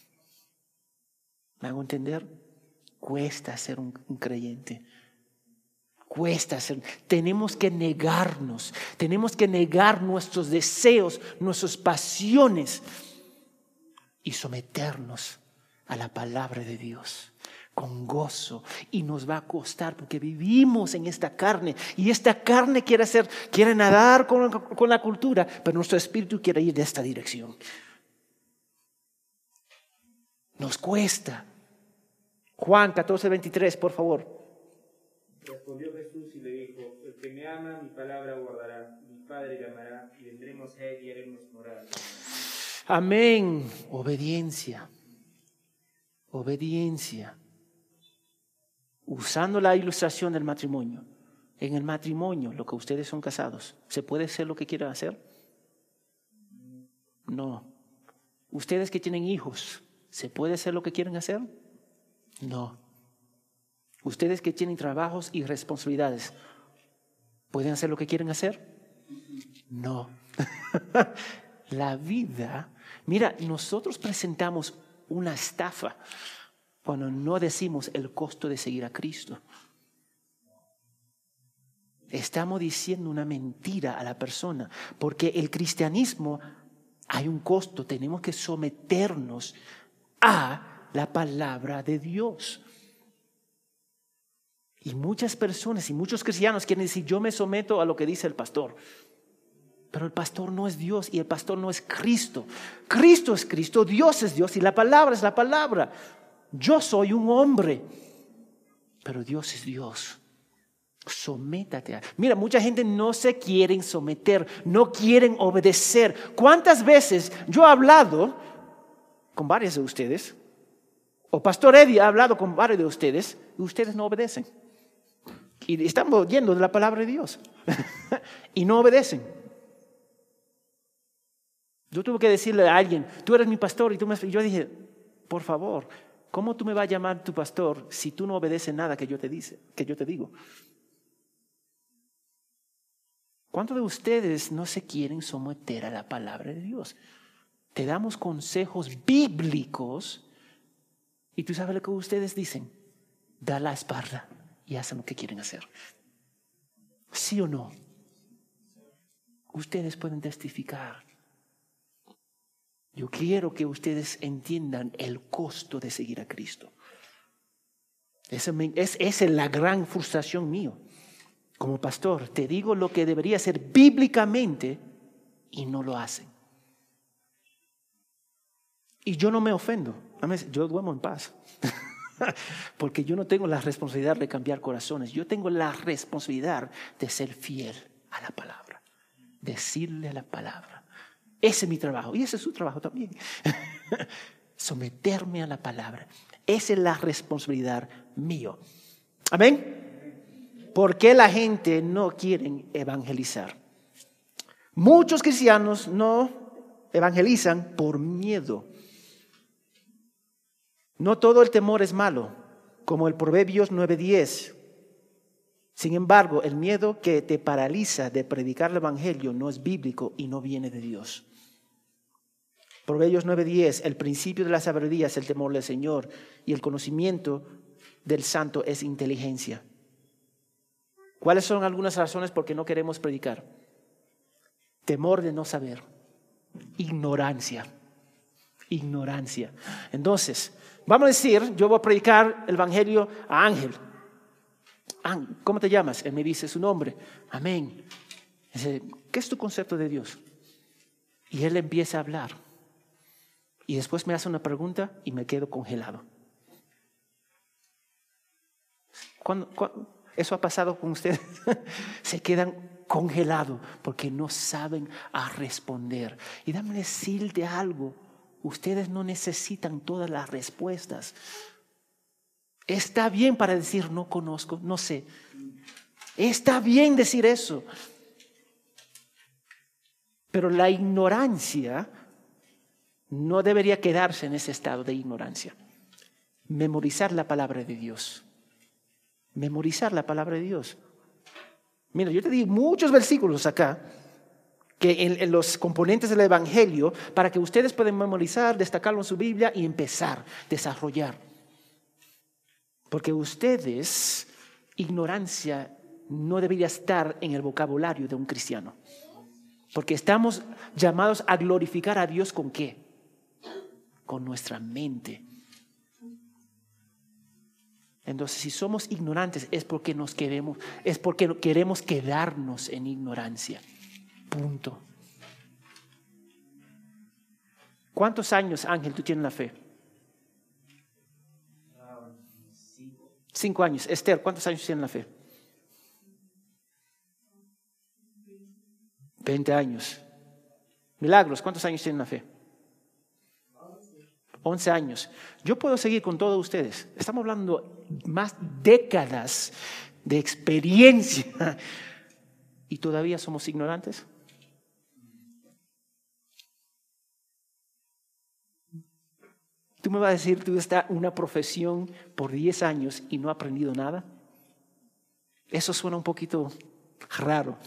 ¿Me hago entender? Cuesta ser un, un creyente. Cuesta ser. Tenemos que negarnos. Tenemos que negar nuestros deseos, nuestras pasiones y someternos a la palabra de Dios con gozo. Y nos va a costar porque vivimos en esta carne y esta carne quiere hacer, quiere nadar con, con la cultura, pero nuestro espíritu quiere ir de esta dirección. Nos cuesta. Juan catorce veintitrés, por favor. Respondió Jesús y le dijo: el que me ama, mi palabra guardará, mi Padre le amará, y vendremos a él y haremos morada. Amén. Obediencia. Obediencia. Usando la ilustración del matrimonio. En el matrimonio, lo que ustedes son casados, ¿se puede hacer lo que quieran hacer? No. Ustedes que tienen hijos, ¿se puede hacer lo que quieren hacer? No. Ustedes que tienen trabajos y responsabilidades, ¿pueden hacer lo que quieren hacer? No. La vida, mira, nosotros presentamos una estafa cuando no decimos el costo de seguir a Cristo. Estamos diciendo una mentira a la persona, porque el cristianismo hay un costo, tenemos que someternos a la palabra de Dios. Y muchas personas y muchos cristianos quieren decir, yo me someto a lo que dice el pastor. Pero el pastor no es Dios y el pastor no es Cristo. Cristo es Cristo, Dios es Dios y la palabra es la palabra. Yo soy un hombre, pero Dios es Dios. Sométate a... Mira, mucha gente no se quieren someter, no quieren obedecer. ¿Cuántas veces yo he hablado con varios de ustedes? O Pastor Eddie ha hablado con varios de ustedes y ustedes no obedecen. Y están oyendo de la palabra de Dios y no obedecen. Yo tuve que decirle a alguien, tú eres mi pastor, y tú me... yo dije, por favor, ¿cómo tú me vas a llamar tu pastor si tú no obedeces nada que yo te dice, que yo te digo? ¿Cuántos de ustedes no se quieren someter a la palabra de Dios? Te damos consejos bíblicos y tú sabes lo que ustedes dicen. Da la espalda y hacen lo que quieren hacer. ¿Sí o no? Ustedes pueden testificar. Yo quiero que ustedes entiendan el costo de seguir a Cristo. Esa es, esa es la gran frustración mía. Como pastor, te digo lo que debería ser bíblicamente y no lo hacen. Y yo no me ofendo. Yo duermo en paz. Porque yo no tengo la responsabilidad de cambiar corazones. Yo tengo la responsabilidad de ser fiel a la palabra. Decirle la palabra. Ese es mi trabajo y ese es su trabajo también. Someterme a la palabra. Esa es la responsabilidad mía. Amén. ¿Por qué la gente no quiere evangelizar? Muchos cristianos no evangelizan por miedo. No todo el temor es malo, como el Proverbios nueve diez. Sin embargo, el miedo que te paraliza de predicar el evangelio no es bíblico y no viene de Dios. Proverbios nueve diez, el principio de la sabiduría es el temor del Señor y el conocimiento del santo es inteligencia. ¿Cuáles son algunas razones por qué no queremos predicar? Temor de no saber, ignorancia, ignorancia. Entonces, vamos a decir, yo voy a predicar el evangelio a Ángel. ¿Cómo te llamas? Él me dice su nombre. Amén. Dice, ¿qué es tu concepto de Dios? Y él empieza a hablar. Y después me hace una pregunta y me quedo congelado. Cuando, cuando, ¿Eso ha pasado con ustedes? Se quedan congelados porque no saben a responder. Y déjame decirte algo, ustedes no necesitan todas las respuestas. Está bien para decir no conozco, no sé. Está bien decir eso. Pero la ignorancia no debería quedarse en ese estado de ignorancia. Memorizar la palabra de Dios. Memorizar la palabra de Dios. Mira, yo te di muchos versículos acá que en, en los componentes del Evangelio para que ustedes puedan memorizar, destacarlo en su Biblia y empezar a desarrollar. Porque ustedes, ignorancia no debería estar en el vocabulario de un cristiano. Porque estamos llamados a glorificar a Dios ¿con qué? Con nuestra mente. Entonces, si somos ignorantes es porque nos queremos, es porque queremos quedarnos en ignorancia. Punto. ¿Cuántos años, Ángel, tú tienes la fe? Ah, cinco. Cinco años. Esther, ¿cuántos años tienes la fe? Veinte años. Milagros, ¿cuántos años tienen la fe? Once años. Yo puedo seguir con todos ustedes. Estamos hablando más décadas de experiencia y todavía somos ignorantes. ¿Tú me vas a decir, tú estás en una profesión por diez años y no has aprendido nada? Eso suena un poquito raro.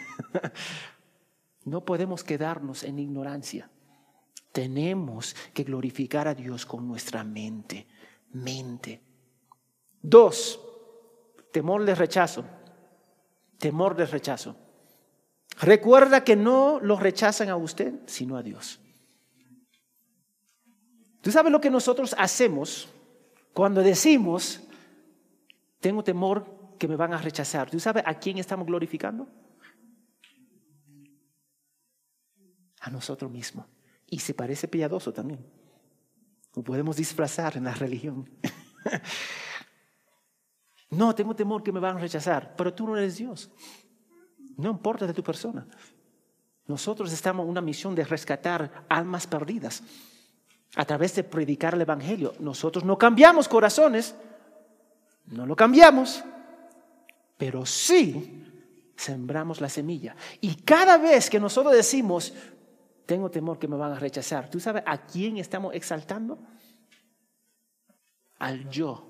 No podemos quedarnos en ignorancia. Tenemos que glorificar a Dios con nuestra mente. Mente. Dos, temor de rechazo. Temor de rechazo. Recuerda que no lo rechazan a usted, sino a Dios. ¿Tú sabes lo que nosotros hacemos cuando decimos, tengo temor que me van a rechazar? ¿Tú sabes a quién estamos glorificando? A nosotros mismos. Y se parece piadoso también. Lo podemos disfrazar en la religión. No, tengo temor que me van a rechazar, pero tú no eres Dios. No importa de tu persona. Nosotros estamos en una misión de rescatar almas perdidas a través de predicar el Evangelio. Nosotros no cambiamos corazones, no lo cambiamos, pero sí sembramos la semilla. Y cada vez que nosotros decimos, tengo temor que me van a rechazar, ¿tú sabes a quién estamos exaltando? Al yo.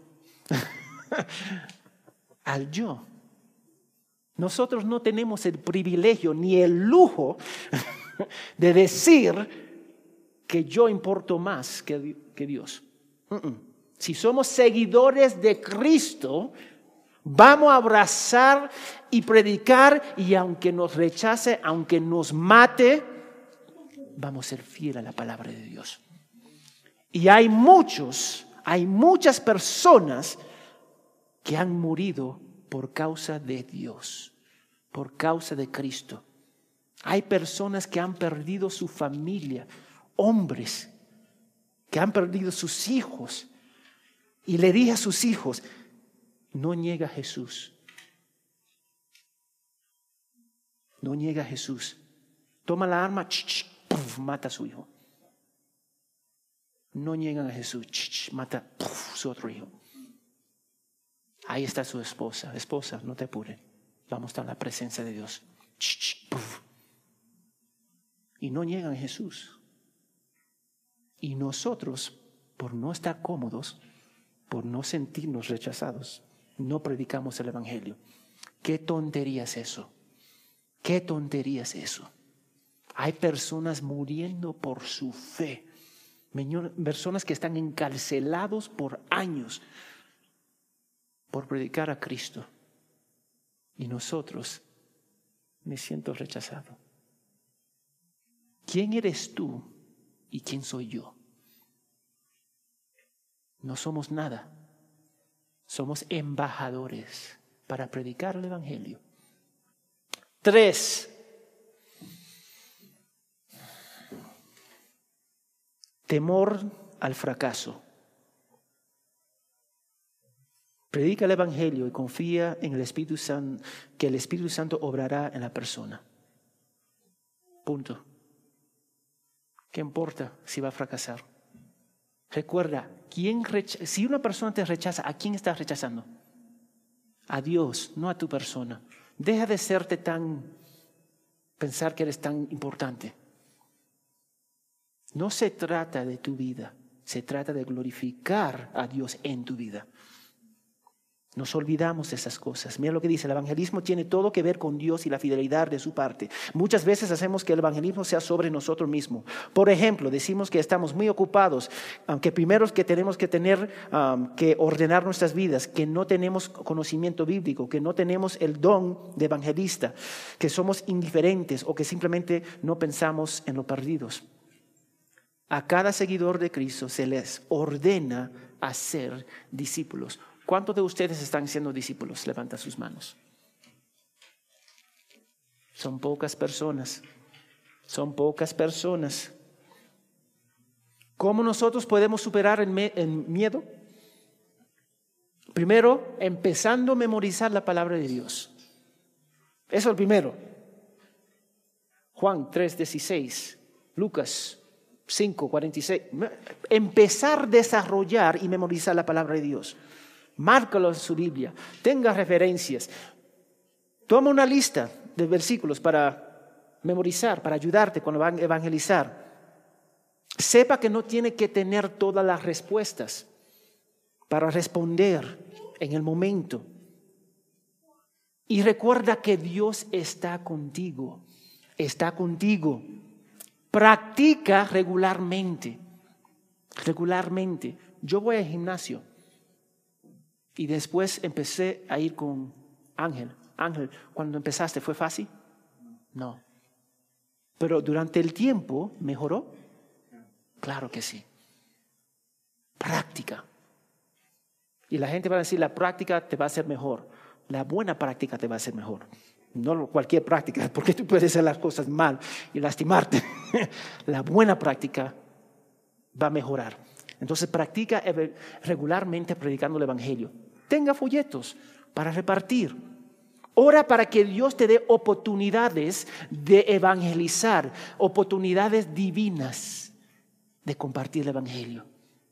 Al yo. Nosotros no tenemos el privilegio ni el lujo de decir que yo importo más que, que Dios. Uh-uh. Si somos seguidores de Cristo, vamos a abrazar y predicar, y aunque nos rechace, aunque nos mate, vamos a ser fieles a la palabra de Dios. Y hay muchos, hay muchas personas que han morido por causa de Dios, por causa de Cristo. Hay personas que han perdido su familia, hombres que han perdido sus hijos. Y le dije a sus hijos, no niegue a Jesús. No niegue a Jesús. Toma la arma, ch, ch, puff, mata a su hijo. No niegan a Jesús, ch, ch, mata puff, su otro hijo. Ahí está su esposa. Esposa, no te apures. Vamos a estar en la presencia de Dios. Ch, ch, puff. Y no niegan a Jesús. Y nosotros, por no estar cómodos, por no sentirnos rechazados, no predicamos el Evangelio. ¿Qué tontería es eso? ¿Qué tontería es eso? Hay personas muriendo por su fe. Personas que están encarcelados por años por predicar a Cristo. Y nosotros, me siento rechazado. ¿Quién eres tú y quién soy yo? No somos nada. Somos embajadores para predicar el Evangelio. Tres. Temor al fracaso. Predica el Evangelio y confía en el Espíritu Santo, que el Espíritu Santo obrará en la persona. Punto. ¿Qué importa si va a fracasar? Recuerda, ¿quién recha- si una persona te rechaza, ¿a quién estás rechazando? A Dios, no a tu persona. Deja de serte tan, pensar que eres tan importante. No se trata de tu vida, se trata de glorificar a Dios en tu vida. Nos olvidamos de esas cosas. Mira lo que dice, el evangelismo tiene todo que ver con Dios y la fidelidad de su parte. Muchas veces hacemos que el evangelismo sea sobre nosotros mismos. Por ejemplo, decimos que estamos muy ocupados, que primero es que tenemos que tener um, que ordenar nuestras vidas, que no tenemos conocimiento bíblico, que no tenemos el don de evangelista, que somos indiferentes o que simplemente no pensamos en los perdidos. A cada seguidor de Cristo se les ordena a ser discípulos. ¿Cuántos de ustedes están siendo discípulos? Levanta sus manos. Son pocas personas. Son pocas personas. ¿Cómo nosotros podemos superar el, me- el miedo? Primero, empezando a memorizar la palabra de Dios. Eso es el primero. Juan tres dieciséis, Lucas cinco cuarenta y seis. Empezar a desarrollar y memorizar la palabra de Dios. Márcalo en su Biblia. Tenga referencias. Toma una lista de versículos para memorizar, para ayudarte cuando van a evangelizar. Sepa que no tiene que tener todas las respuestas para responder en el momento. Y recuerda que Dios está contigo. Está contigo. Practica regularmente. Regularmente. Yo voy al gimnasio. Y después empecé a ir con Ángel. Ángel, cuando empezaste, ¿fue fácil? No. Pero durante el tiempo, ¿mejoró? Claro que sí. Práctica. Y la gente va a decir, la práctica te va a hacer mejor. La buena práctica te va a hacer mejor. No cualquier práctica, porque tú puedes hacer las cosas mal y lastimarte. La buena práctica va a mejorar. Entonces practica regularmente predicando el Evangelio. Tenga folletos para repartir. Ora para que Dios te dé oportunidades de evangelizar, oportunidades divinas de compartir el Evangelio.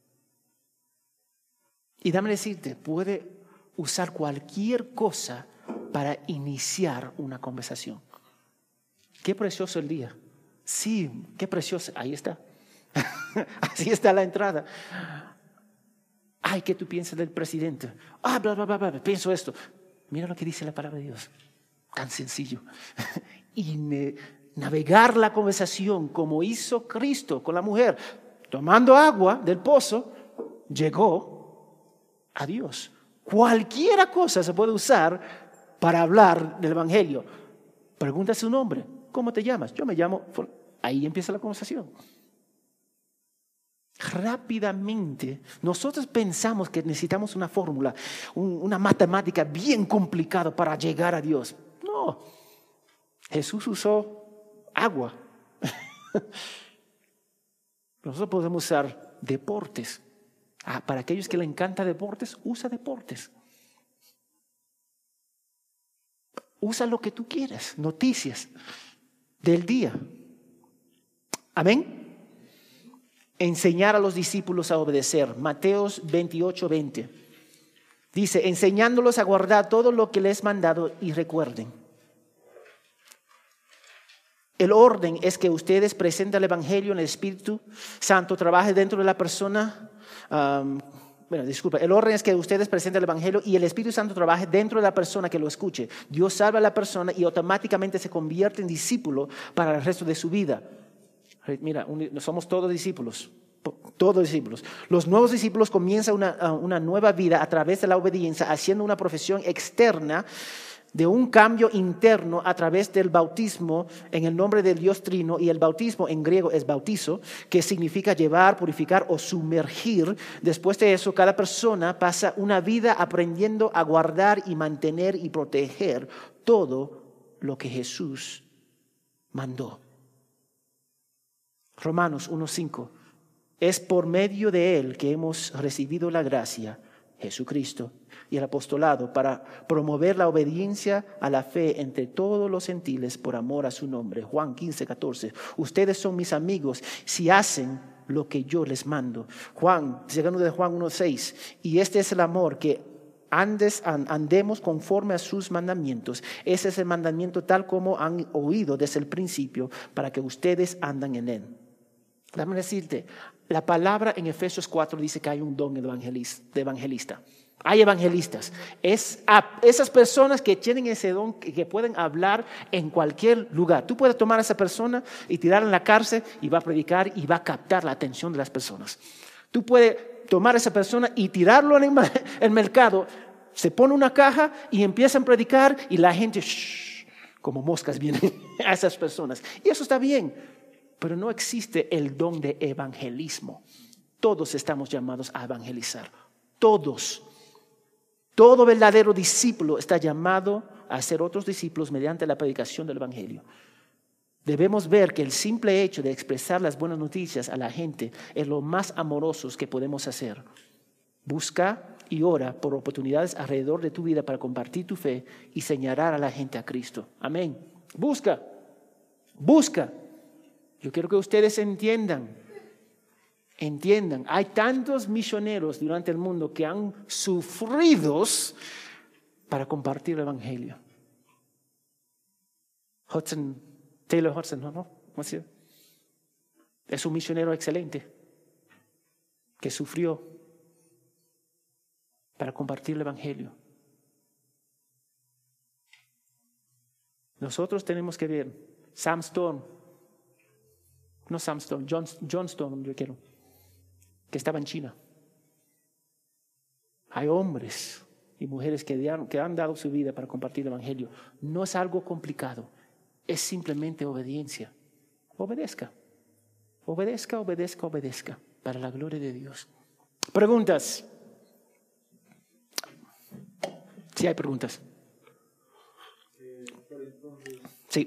Y dame decirte, puede usar cualquier cosa para iniciar una conversación. Qué precioso el día. Sí, qué precioso. Ahí está. Así está la entrada. Ay, ¿qué tú piensas del presidente? Ah, bla, bla, bla, bla, pienso esto. Mira lo que dice la palabra de Dios. Tan sencillo. Y me, navegar la conversación como hizo Cristo con la mujer, tomando agua del pozo, llegó a Dios. Cualquier cosa se puede usar para hablar del Evangelio. Pregunta su nombre. ¿Cómo te llamas? Yo me llamo. Ahí empieza la conversación. Rápidamente, nosotros pensamos que necesitamos una fórmula, un, una matemática bien complicada para llegar a Dios. No, Jesús usó agua. Nosotros podemos usar deportes. Ah, para aquellos que le encanta deportes, usa deportes. Usa lo que tú quieras, noticias del día. Amén. Enseñar a los discípulos a obedecer. Mateos veintiocho veinte. Dice, enseñándolos a guardar todo lo que les he mandado y recuerden. El orden es que ustedes presenten el Evangelio en el Espíritu Santo, trabaje dentro de la persona. Um, bueno, disculpa. El orden es que ustedes presenten el Evangelio y el Espíritu Santo trabaje dentro de la persona que lo escuche. Dios salva a la persona y automáticamente se convierte en discípulo para el resto de su vida. Mira, somos todos discípulos, todos discípulos. Los nuevos discípulos comienzan una, una nueva vida a través de la obediencia, haciendo una profesión externa de un cambio interno a través del bautismo en el nombre del Dios Trino. Y el bautismo en griego es bautizo, que significa llevar, purificar o sumergir. Después de eso, cada persona pasa una vida aprendiendo a guardar y mantener y proteger todo lo que Jesús mandó. Romanos uno cinco. Es por medio de Él que hemos recibido la gracia, Jesucristo, y el apostolado para promover la obediencia a la fe entre todos los gentiles por amor a su nombre. Juan quince, catorce. Ustedes son mis amigos si hacen lo que yo les mando. Juan, segundo de Juan uno, seis. Y este es el amor, que andes, andemos conforme a sus mandamientos. Ese es el mandamiento tal como han oído desde el principio, para que ustedes andan en él. Déjame decirte, la palabra en Efesios cuatro dice que hay un don de evangelista. Hay evangelistas. Es a esas personas que tienen ese don, que, que pueden hablar en cualquier lugar. Tú puedes tomar a esa persona y tirarla en la cárcel y va a predicar y va a captar la atención de las personas. Tú puedes tomar a esa persona y tirarlo en el, el mercado. Se pone una caja y empiezan a predicar y la gente, shh, como moscas, vienen a esas personas. Y eso está bien, pero no existe el don de evangelismo. Todos estamos llamados a evangelizar. Todos. Todo verdadero discípulo está llamado a ser otros discípulos mediante la predicación del evangelio. Debemos ver que el simple hecho de expresar las buenas noticias a la gente es lo más amoroso que podemos hacer. Busca y ora por oportunidades alrededor de tu vida para compartir tu fe y señalar a la gente a Cristo. Amén. Busca, busca. Yo quiero que ustedes entiendan. Entiendan, hay tantos misioneros durante el mundo que han sufrido para compartir el evangelio. Hudson, Taylor Hudson, ¿no? ¿No? Es un misionero excelente que sufrió para compartir el evangelio. Nosotros tenemos que ver Sam Storm, no Sam Storm, John, John Storm, yo quiero. Que estaba en China. Hay hombres y mujeres que han, que han dado su vida para compartir el evangelio. No es algo complicado, es simplemente obediencia. Obedezca, obedezca, obedezca, obedezca, para la gloria de Dios. Preguntas. Sí hay preguntas. Eh, pero entonces, Sí.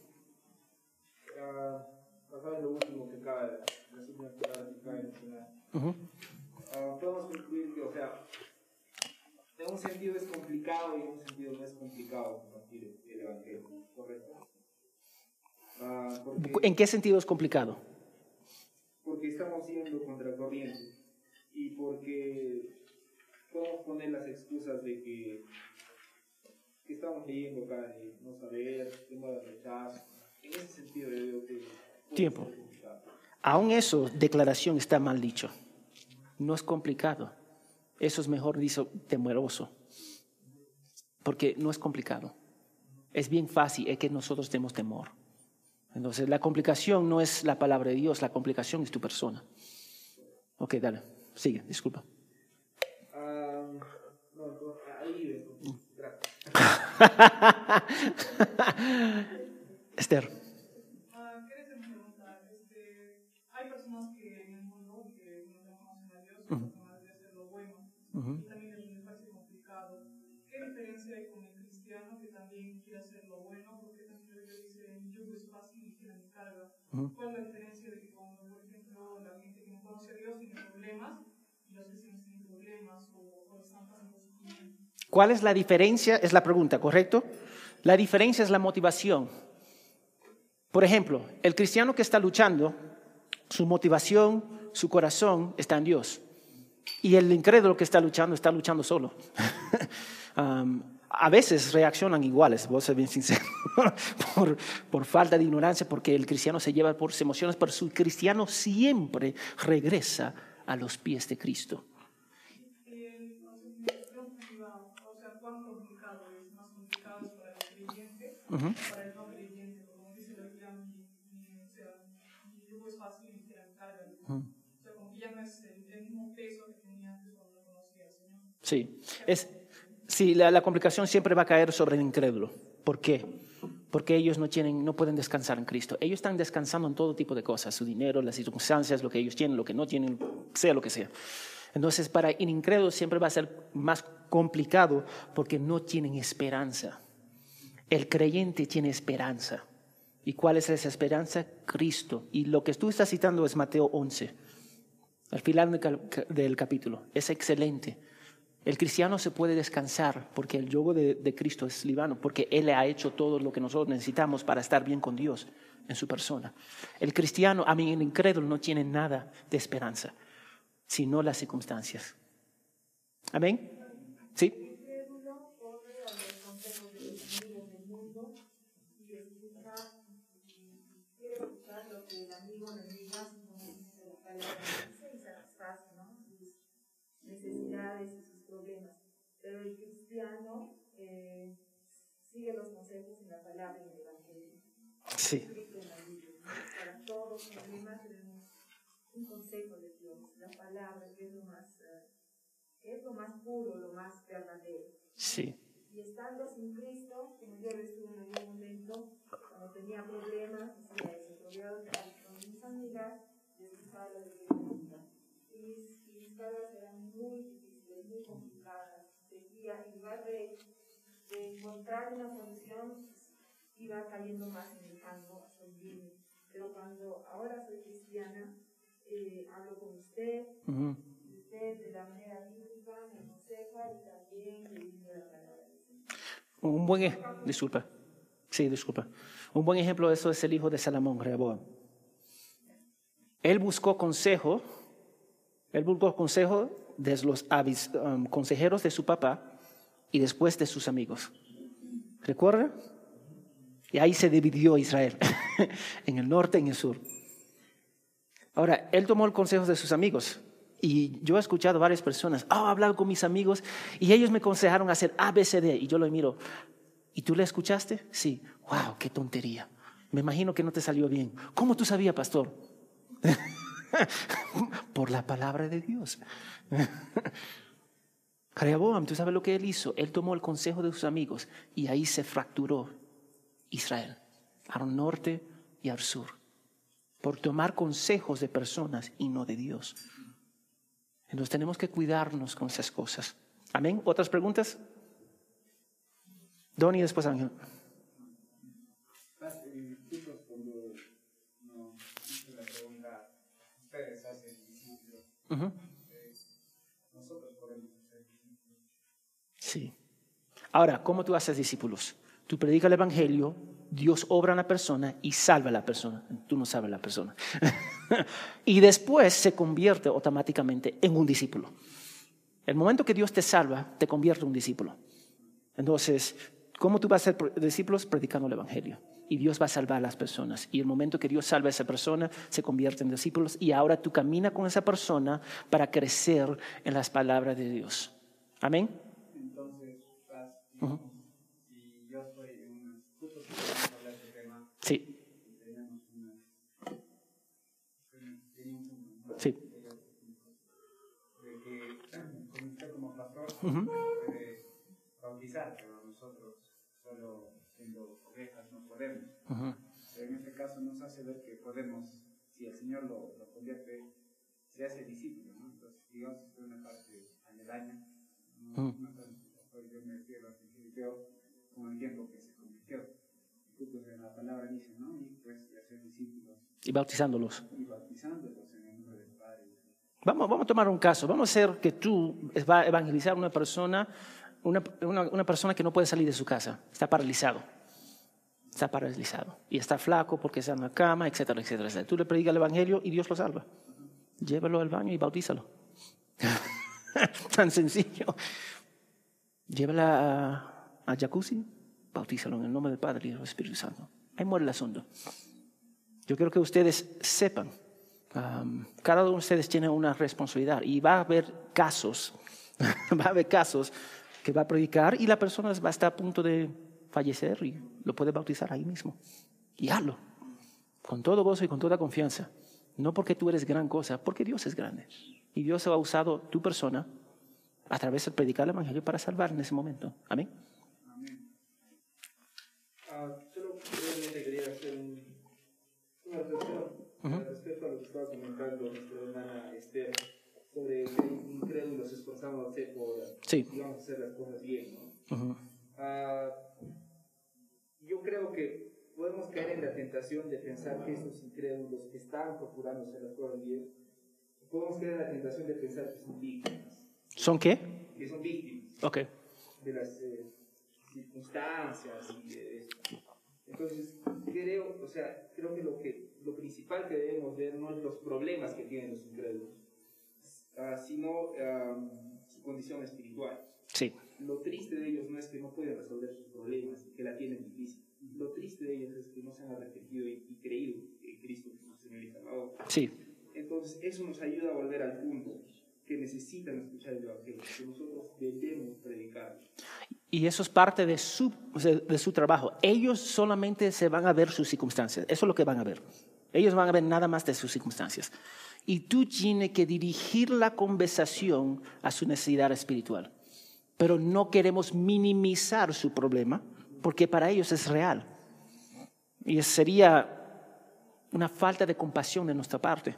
uh, basado en lo último que acaba de las últimas palabras que acaba de mencionar. Uh-huh. Uh, podemos concluir que, o sea, en un sentido es complicado y en un sentido no es complicado compartir el evangelio, ¿correcto? Uh, porque, ¿En qué sentido es complicado? porque estamos yendo contra corriente y porque podemos poner las excusas de que, que estamos leyendo acá, de no saber, tema de rechazo. En ese sentido yo veo que Tiempo. Aún eso, declaración está mal dicho. No es complicado. Eso es mejor dicho temeroso. Porque no es complicado. Es bien fácil, es que nosotros tenemos temor. Entonces la complicación no es la palabra de Dios, la complicación es tu persona. Ok, dale, sigue, disculpa. Um, no, no, ahí gracias. Esther. Uh, ¿Qué les preguntar? Este, hay personas que en el mundo que no conocen a Dios, uh-huh. Personas de hacer lo bueno, uh-huh. Y también les parece complicado. ¿Qué diferencia hay con el cristiano que también quiere hacer lo bueno? Porque también ellos dicen, yo es fácil y quiero mi carga. Uh-huh. ¿Cuál es la diferencia de que cuando, por ejemplo, la gente que no conoce a Dios tiene problemas y los cristianos tienen problemas o, o están pasando sufrimiento? ¿Cuál es la diferencia? Es la pregunta, ¿correcto? La diferencia es la motivación. Por ejemplo, el cristiano que está luchando, su motivación, su corazón está en Dios. Y el incrédulo que está luchando, está luchando solo. um, a veces reaccionan iguales, voy a ser bien sincero, por, por falta de ignorancia, porque el cristiano se lleva por sus emociones, pero su cristiano siempre regresa a los pies de Cristo. Uh-huh. Para el no creyente, como dice la Biblia, o sea, mi yugo es fácil y ligera mi carga. Uh-huh. O sea, como que ya no es el, el mismo peso que tenía antes cuando no conocía al Señor. Sí, es, sí la, la complicación siempre va a caer sobre el incrédulo. ¿Por qué? Porque ellos no, tienen, no pueden descansar en Cristo. Ellos están descansando en todo tipo de cosas, su dinero, las circunstancias, lo que ellos tienen, lo que no tienen, sea lo que sea. Entonces, para el incrédulo siempre va a ser más complicado porque no tienen esperanza. El creyente tiene esperanza. ¿Y cuál es esa esperanza? Cristo. Y lo que tú estás citando es Mateo once, al final del capítulo. Es excelente. El cristiano se puede descansar porque el yugo de, de Cristo es liviano, porque Él ha hecho todo lo que nosotros necesitamos para estar bien con Dios en su persona. El cristiano, a mí el incrédulo, no tiene nada de esperanza, sino las circunstancias. ¿Amén? ¿Sí? El incrédulo corre a los consejos de los amigos del mundo y escucha, y quiere escuchar lo que el amigo o la amiga, como dice la palabra, dice y satisface, ¿no? Sus necesidades y sus problemas. Pero el cristiano eh, sigue los consejos en la palabra y en el Evangelio. Sí. Escrito en la Biblia, ¿no? Para todos los problemas tenemos un consejo de Dios, la palabra, que es lo más, uh, es lo más puro, lo más verdadero. Sí. Y estando sin Cristo, como yo lo estuve en algún momento, cuando tenía problemas, hacía eso, rodeado con mis amigas, y escuchaba lo que quería. Y mis, y mis cargas eran muy difíciles, muy complicadas. Seguía, en lugar de, de encontrar una solución, iba cayendo más en el fango hasta hundirme. Pero cuando ahora soy cristiana, eh, hablo con usted, Uh-huh. y usted de la manera bíblica me aconseja y también leyendo la palabra del Señor. Un buen ej- disculpa. Sí, disculpa. Un buen ejemplo de eso es el hijo de Salomón, Rehoboam. Él buscó consejo, él buscó consejo de los avis, um, consejeros de su papá y después de sus amigos. ¿Recuerda? Y ahí se dividió Israel, en el norte y en el sur. Ahora, él tomó el consejo de sus amigos. Y yo he escuchado a varias personas, oh, he hablado con mis amigos y ellos me aconsejaron hacer A, B, C, D. Y yo lo miro, ¿y tú le escuchaste? Sí. Wow, qué tontería. Me imagino que no te salió bien. ¿Cómo tú sabías, pastor? Por la palabra de Dios. Rehoboam, ¿tú sabes lo que él hizo? Él tomó el consejo de sus amigos y ahí se fracturó Israel, al norte y al sur, por tomar consejos de personas y no de Dios. Entonces tenemos que cuidarnos con esas cosas. ¿Amén? ¿Otras preguntas? Donny y después Ángel. Chicos, cuando nos hizo la pregunta, ustedes hacen discípulos, Uh-huh. nosotros podemos hacer discípulos. Sí. Ahora, ¿cómo tú haces discípulos? Tú predicas el evangelio, Dios obra en la persona y salva a la persona. Tú no sabes la persona. Y después se convierte automáticamente en un discípulo. El momento que Dios te salva, te convierte en un discípulo. Entonces, ¿cómo tú vas a ser discípulos? Predicando el evangelio. Y Dios va a salvar a las personas. Y el momento que Dios salva a esa persona, se convierte en discípulos. Y ahora tú caminas con esa persona para crecer en las palabras de Dios. Amén. Entonces, Paz, Uh-huh. si yo estoy en una, justo que vamos a hablar de este tema, Sí. y tenemos una, tenemos un, Sí. de que como usted como pastor Uh-huh. puede bautizar, pero nosotros solo siendo ovejas no podemos. Uh-huh. Pero en este caso nos hace ver que podemos, si el Señor lo, lo convierte, se hace discípulo, ¿no? Entonces, digamos, es una parte aledaña, no, Uh-huh. no tanto, pues yo me refiero al convirtió con el tiempo que se convirtió. Y pues en la palabra dice, ¿no? Y pues hacer discípulos Y bautizándolos. y bautizándolos en el nombre del Padre. Vamos, vamos a tomar un caso. Vamos a hacer que tú vas a evangelizar a una persona, una, una, una persona que no puede salir de su casa. Está paralizado. Está paralizado. Y está flaco porque está en la cama, etcétera, etcétera, etcétera. Tú le predicas el evangelio y Dios lo salva. Llévalo al baño y bautízalo. Tan sencillo. Llévala a, a jacuzzi, bautízalo en el nombre del Padre y del Espíritu Santo. Ahí muere el asunto. Yo quiero que ustedes sepan, um, cada uno de ustedes tiene una responsabilidad y va a haber casos, va a haber casos que va a predicar y la persona va a estar a punto de fallecer y lo puede bautizar ahí mismo. Y hazlo, con todo gozo y con toda confianza. No porque tú eres gran cosa, porque Dios es grande. Y Dios ha usado tu persona a través de predicar el evangelio para salvar en ese momento. Amén. Amén. Ah, solo brevemente quería hacer un, una reflexión Uh-huh. respecto a lo que estaba comentando nuestra hermana Esther sobre que incrédulos nos esforzamos a hacer por, Sí. digamos, hacer las cosas bien, ¿no? Uh-huh. Ah, yo creo que podemos caer en la tentación de pensar que estos incrédulos están procurando hacer las cosas bien. Podemos caer en la tentación de pensar que son víctimas. ¿Son qué? Que son víctimas Ok. de las eh, circunstancias y de esto. Entonces, creo, o sea, creo que lo, que lo principal que debemos ver no es los problemas que tienen los incrédulos, uh, sino um, su condición espiritual. Sí. Lo triste de ellos no es que no pueden resolver sus problemas, que la tienen difícil. Lo triste de ellos es que no se han arrepentido y, y creído en Cristo como Señor y Salvador. Sí. Entonces, eso nos ayuda a volver al punto que necesitan escuchar el Evangelio, que nosotros debemos predicar. Y eso es parte de su, de su trabajo. Ellos solamente se van a ver sus circunstancias. Eso es lo que van a ver. Ellos van a ver nada más de sus circunstancias. Y tú tienes que dirigir la conversación a su necesidad espiritual. Pero no queremos minimizar su problema, porque para ellos es real. Y sería una falta de compasión de nuestra parte.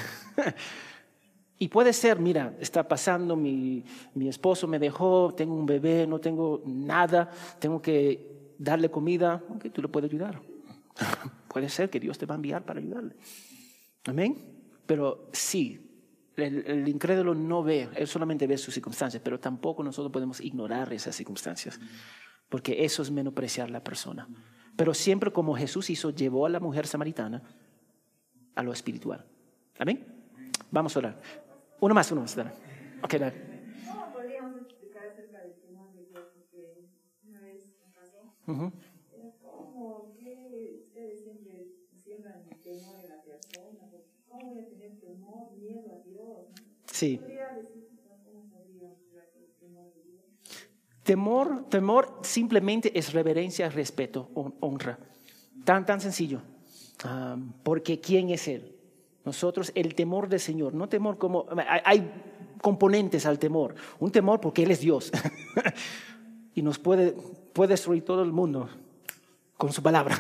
Y puede ser, mira, está pasando, mi, mi esposo me dejó, tengo un bebé, no tengo nada, tengo que darle comida. Ok, tú le puedes ayudar. Puede ser que Dios te va a enviar para ayudarle. Amén. Pero sí, el, el incrédulo no ve, él solamente ve sus circunstancias, pero tampoco nosotros podemos ignorar esas circunstancias, porque eso es menospreciar a la persona. Pero siempre como Jesús hizo, llevó a la mujer samaritana a lo espiritual. Amén. Vamos a orar. Uno más, uno más. Dale. Ok, dale. ¿Cómo podríamos explicar acerca del temor de Dios? Porque una vez me pasó. Uh-huh. ¿Cómo que ustedes siempre siembran el temor en la persona? ¿Cómo voy a tener temor, miedo a Dios? Sí. ¿Podría decir cómo podría explicar el temor de Dios? Temor, temor simplemente es reverencia, respeto, honra. Tan, tan sencillo. Um, porque ¿quién es Él? Nosotros, el temor del Señor, no temor como... Hay, hay componentes al temor. Un temor porque Él es Dios. Y nos puede, puede destruir todo el mundo con su palabra.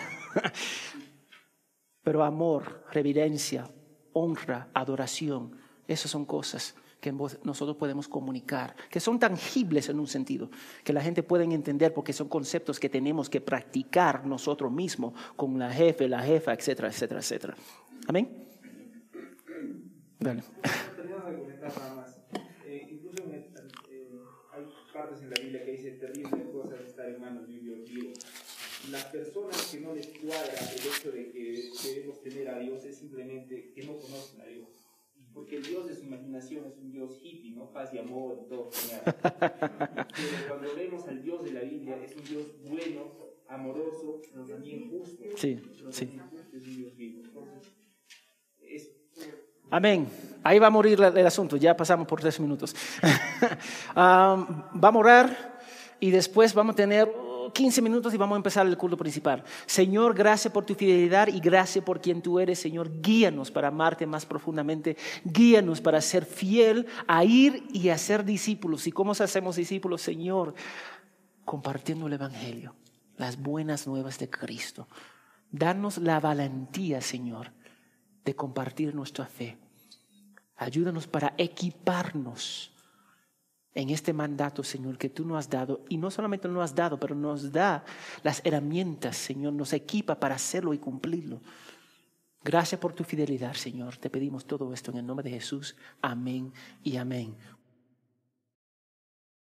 Pero amor, reverencia, honra, adoración, esas son cosas que nosotros podemos comunicar, que son tangibles en un sentido, que la gente puede entender porque son conceptos que tenemos que practicar nosotros mismos con la jefe, la jefa, etcétera, etcétera, etcétera. Amén. Dale. Tenemos que comentar nada más. Eh, incluso eh, hay partes en la Biblia que dice terrible cosa de estar en manos de un Dios vivo. Las personas que no les cuadra el hecho de que debemos temer a Dios es simplemente que no conocen a Dios. Porque el Dios de su imaginación es un Dios hippie, ¿no? Paz y amor y todo genial. Pero cuando vemos al Dios de la Biblia, es un Dios bueno, amoroso, pero también justo. Sí, pero sí. también justo, es un Dios vivo. Entonces, es... Amén. Ahí va a morir el asunto. Ya pasamos por tres minutos. um, vamos a orar y después vamos a tener quince minutos y vamos a empezar el culto principal. Señor, gracias por tu fidelidad y gracias por quien tú eres, Señor. Guíanos para amarte más profundamente. Guíanos para ser fiel a ir y a ser discípulos. ¿Y cómo hacemos discípulos, Señor? Compartiendo el Evangelio, las buenas nuevas de Cristo. Danos la valentía, Señor, de compartir nuestra fe. Ayúdanos para equiparnos en este mandato, Señor, que tú nos has dado. Y no solamente nos has dado, pero nos da las herramientas, Señor. Nos equipa para hacerlo y cumplirlo. Gracias por tu fidelidad, Señor. Te pedimos todo esto en el nombre de Jesús. Amén y amén.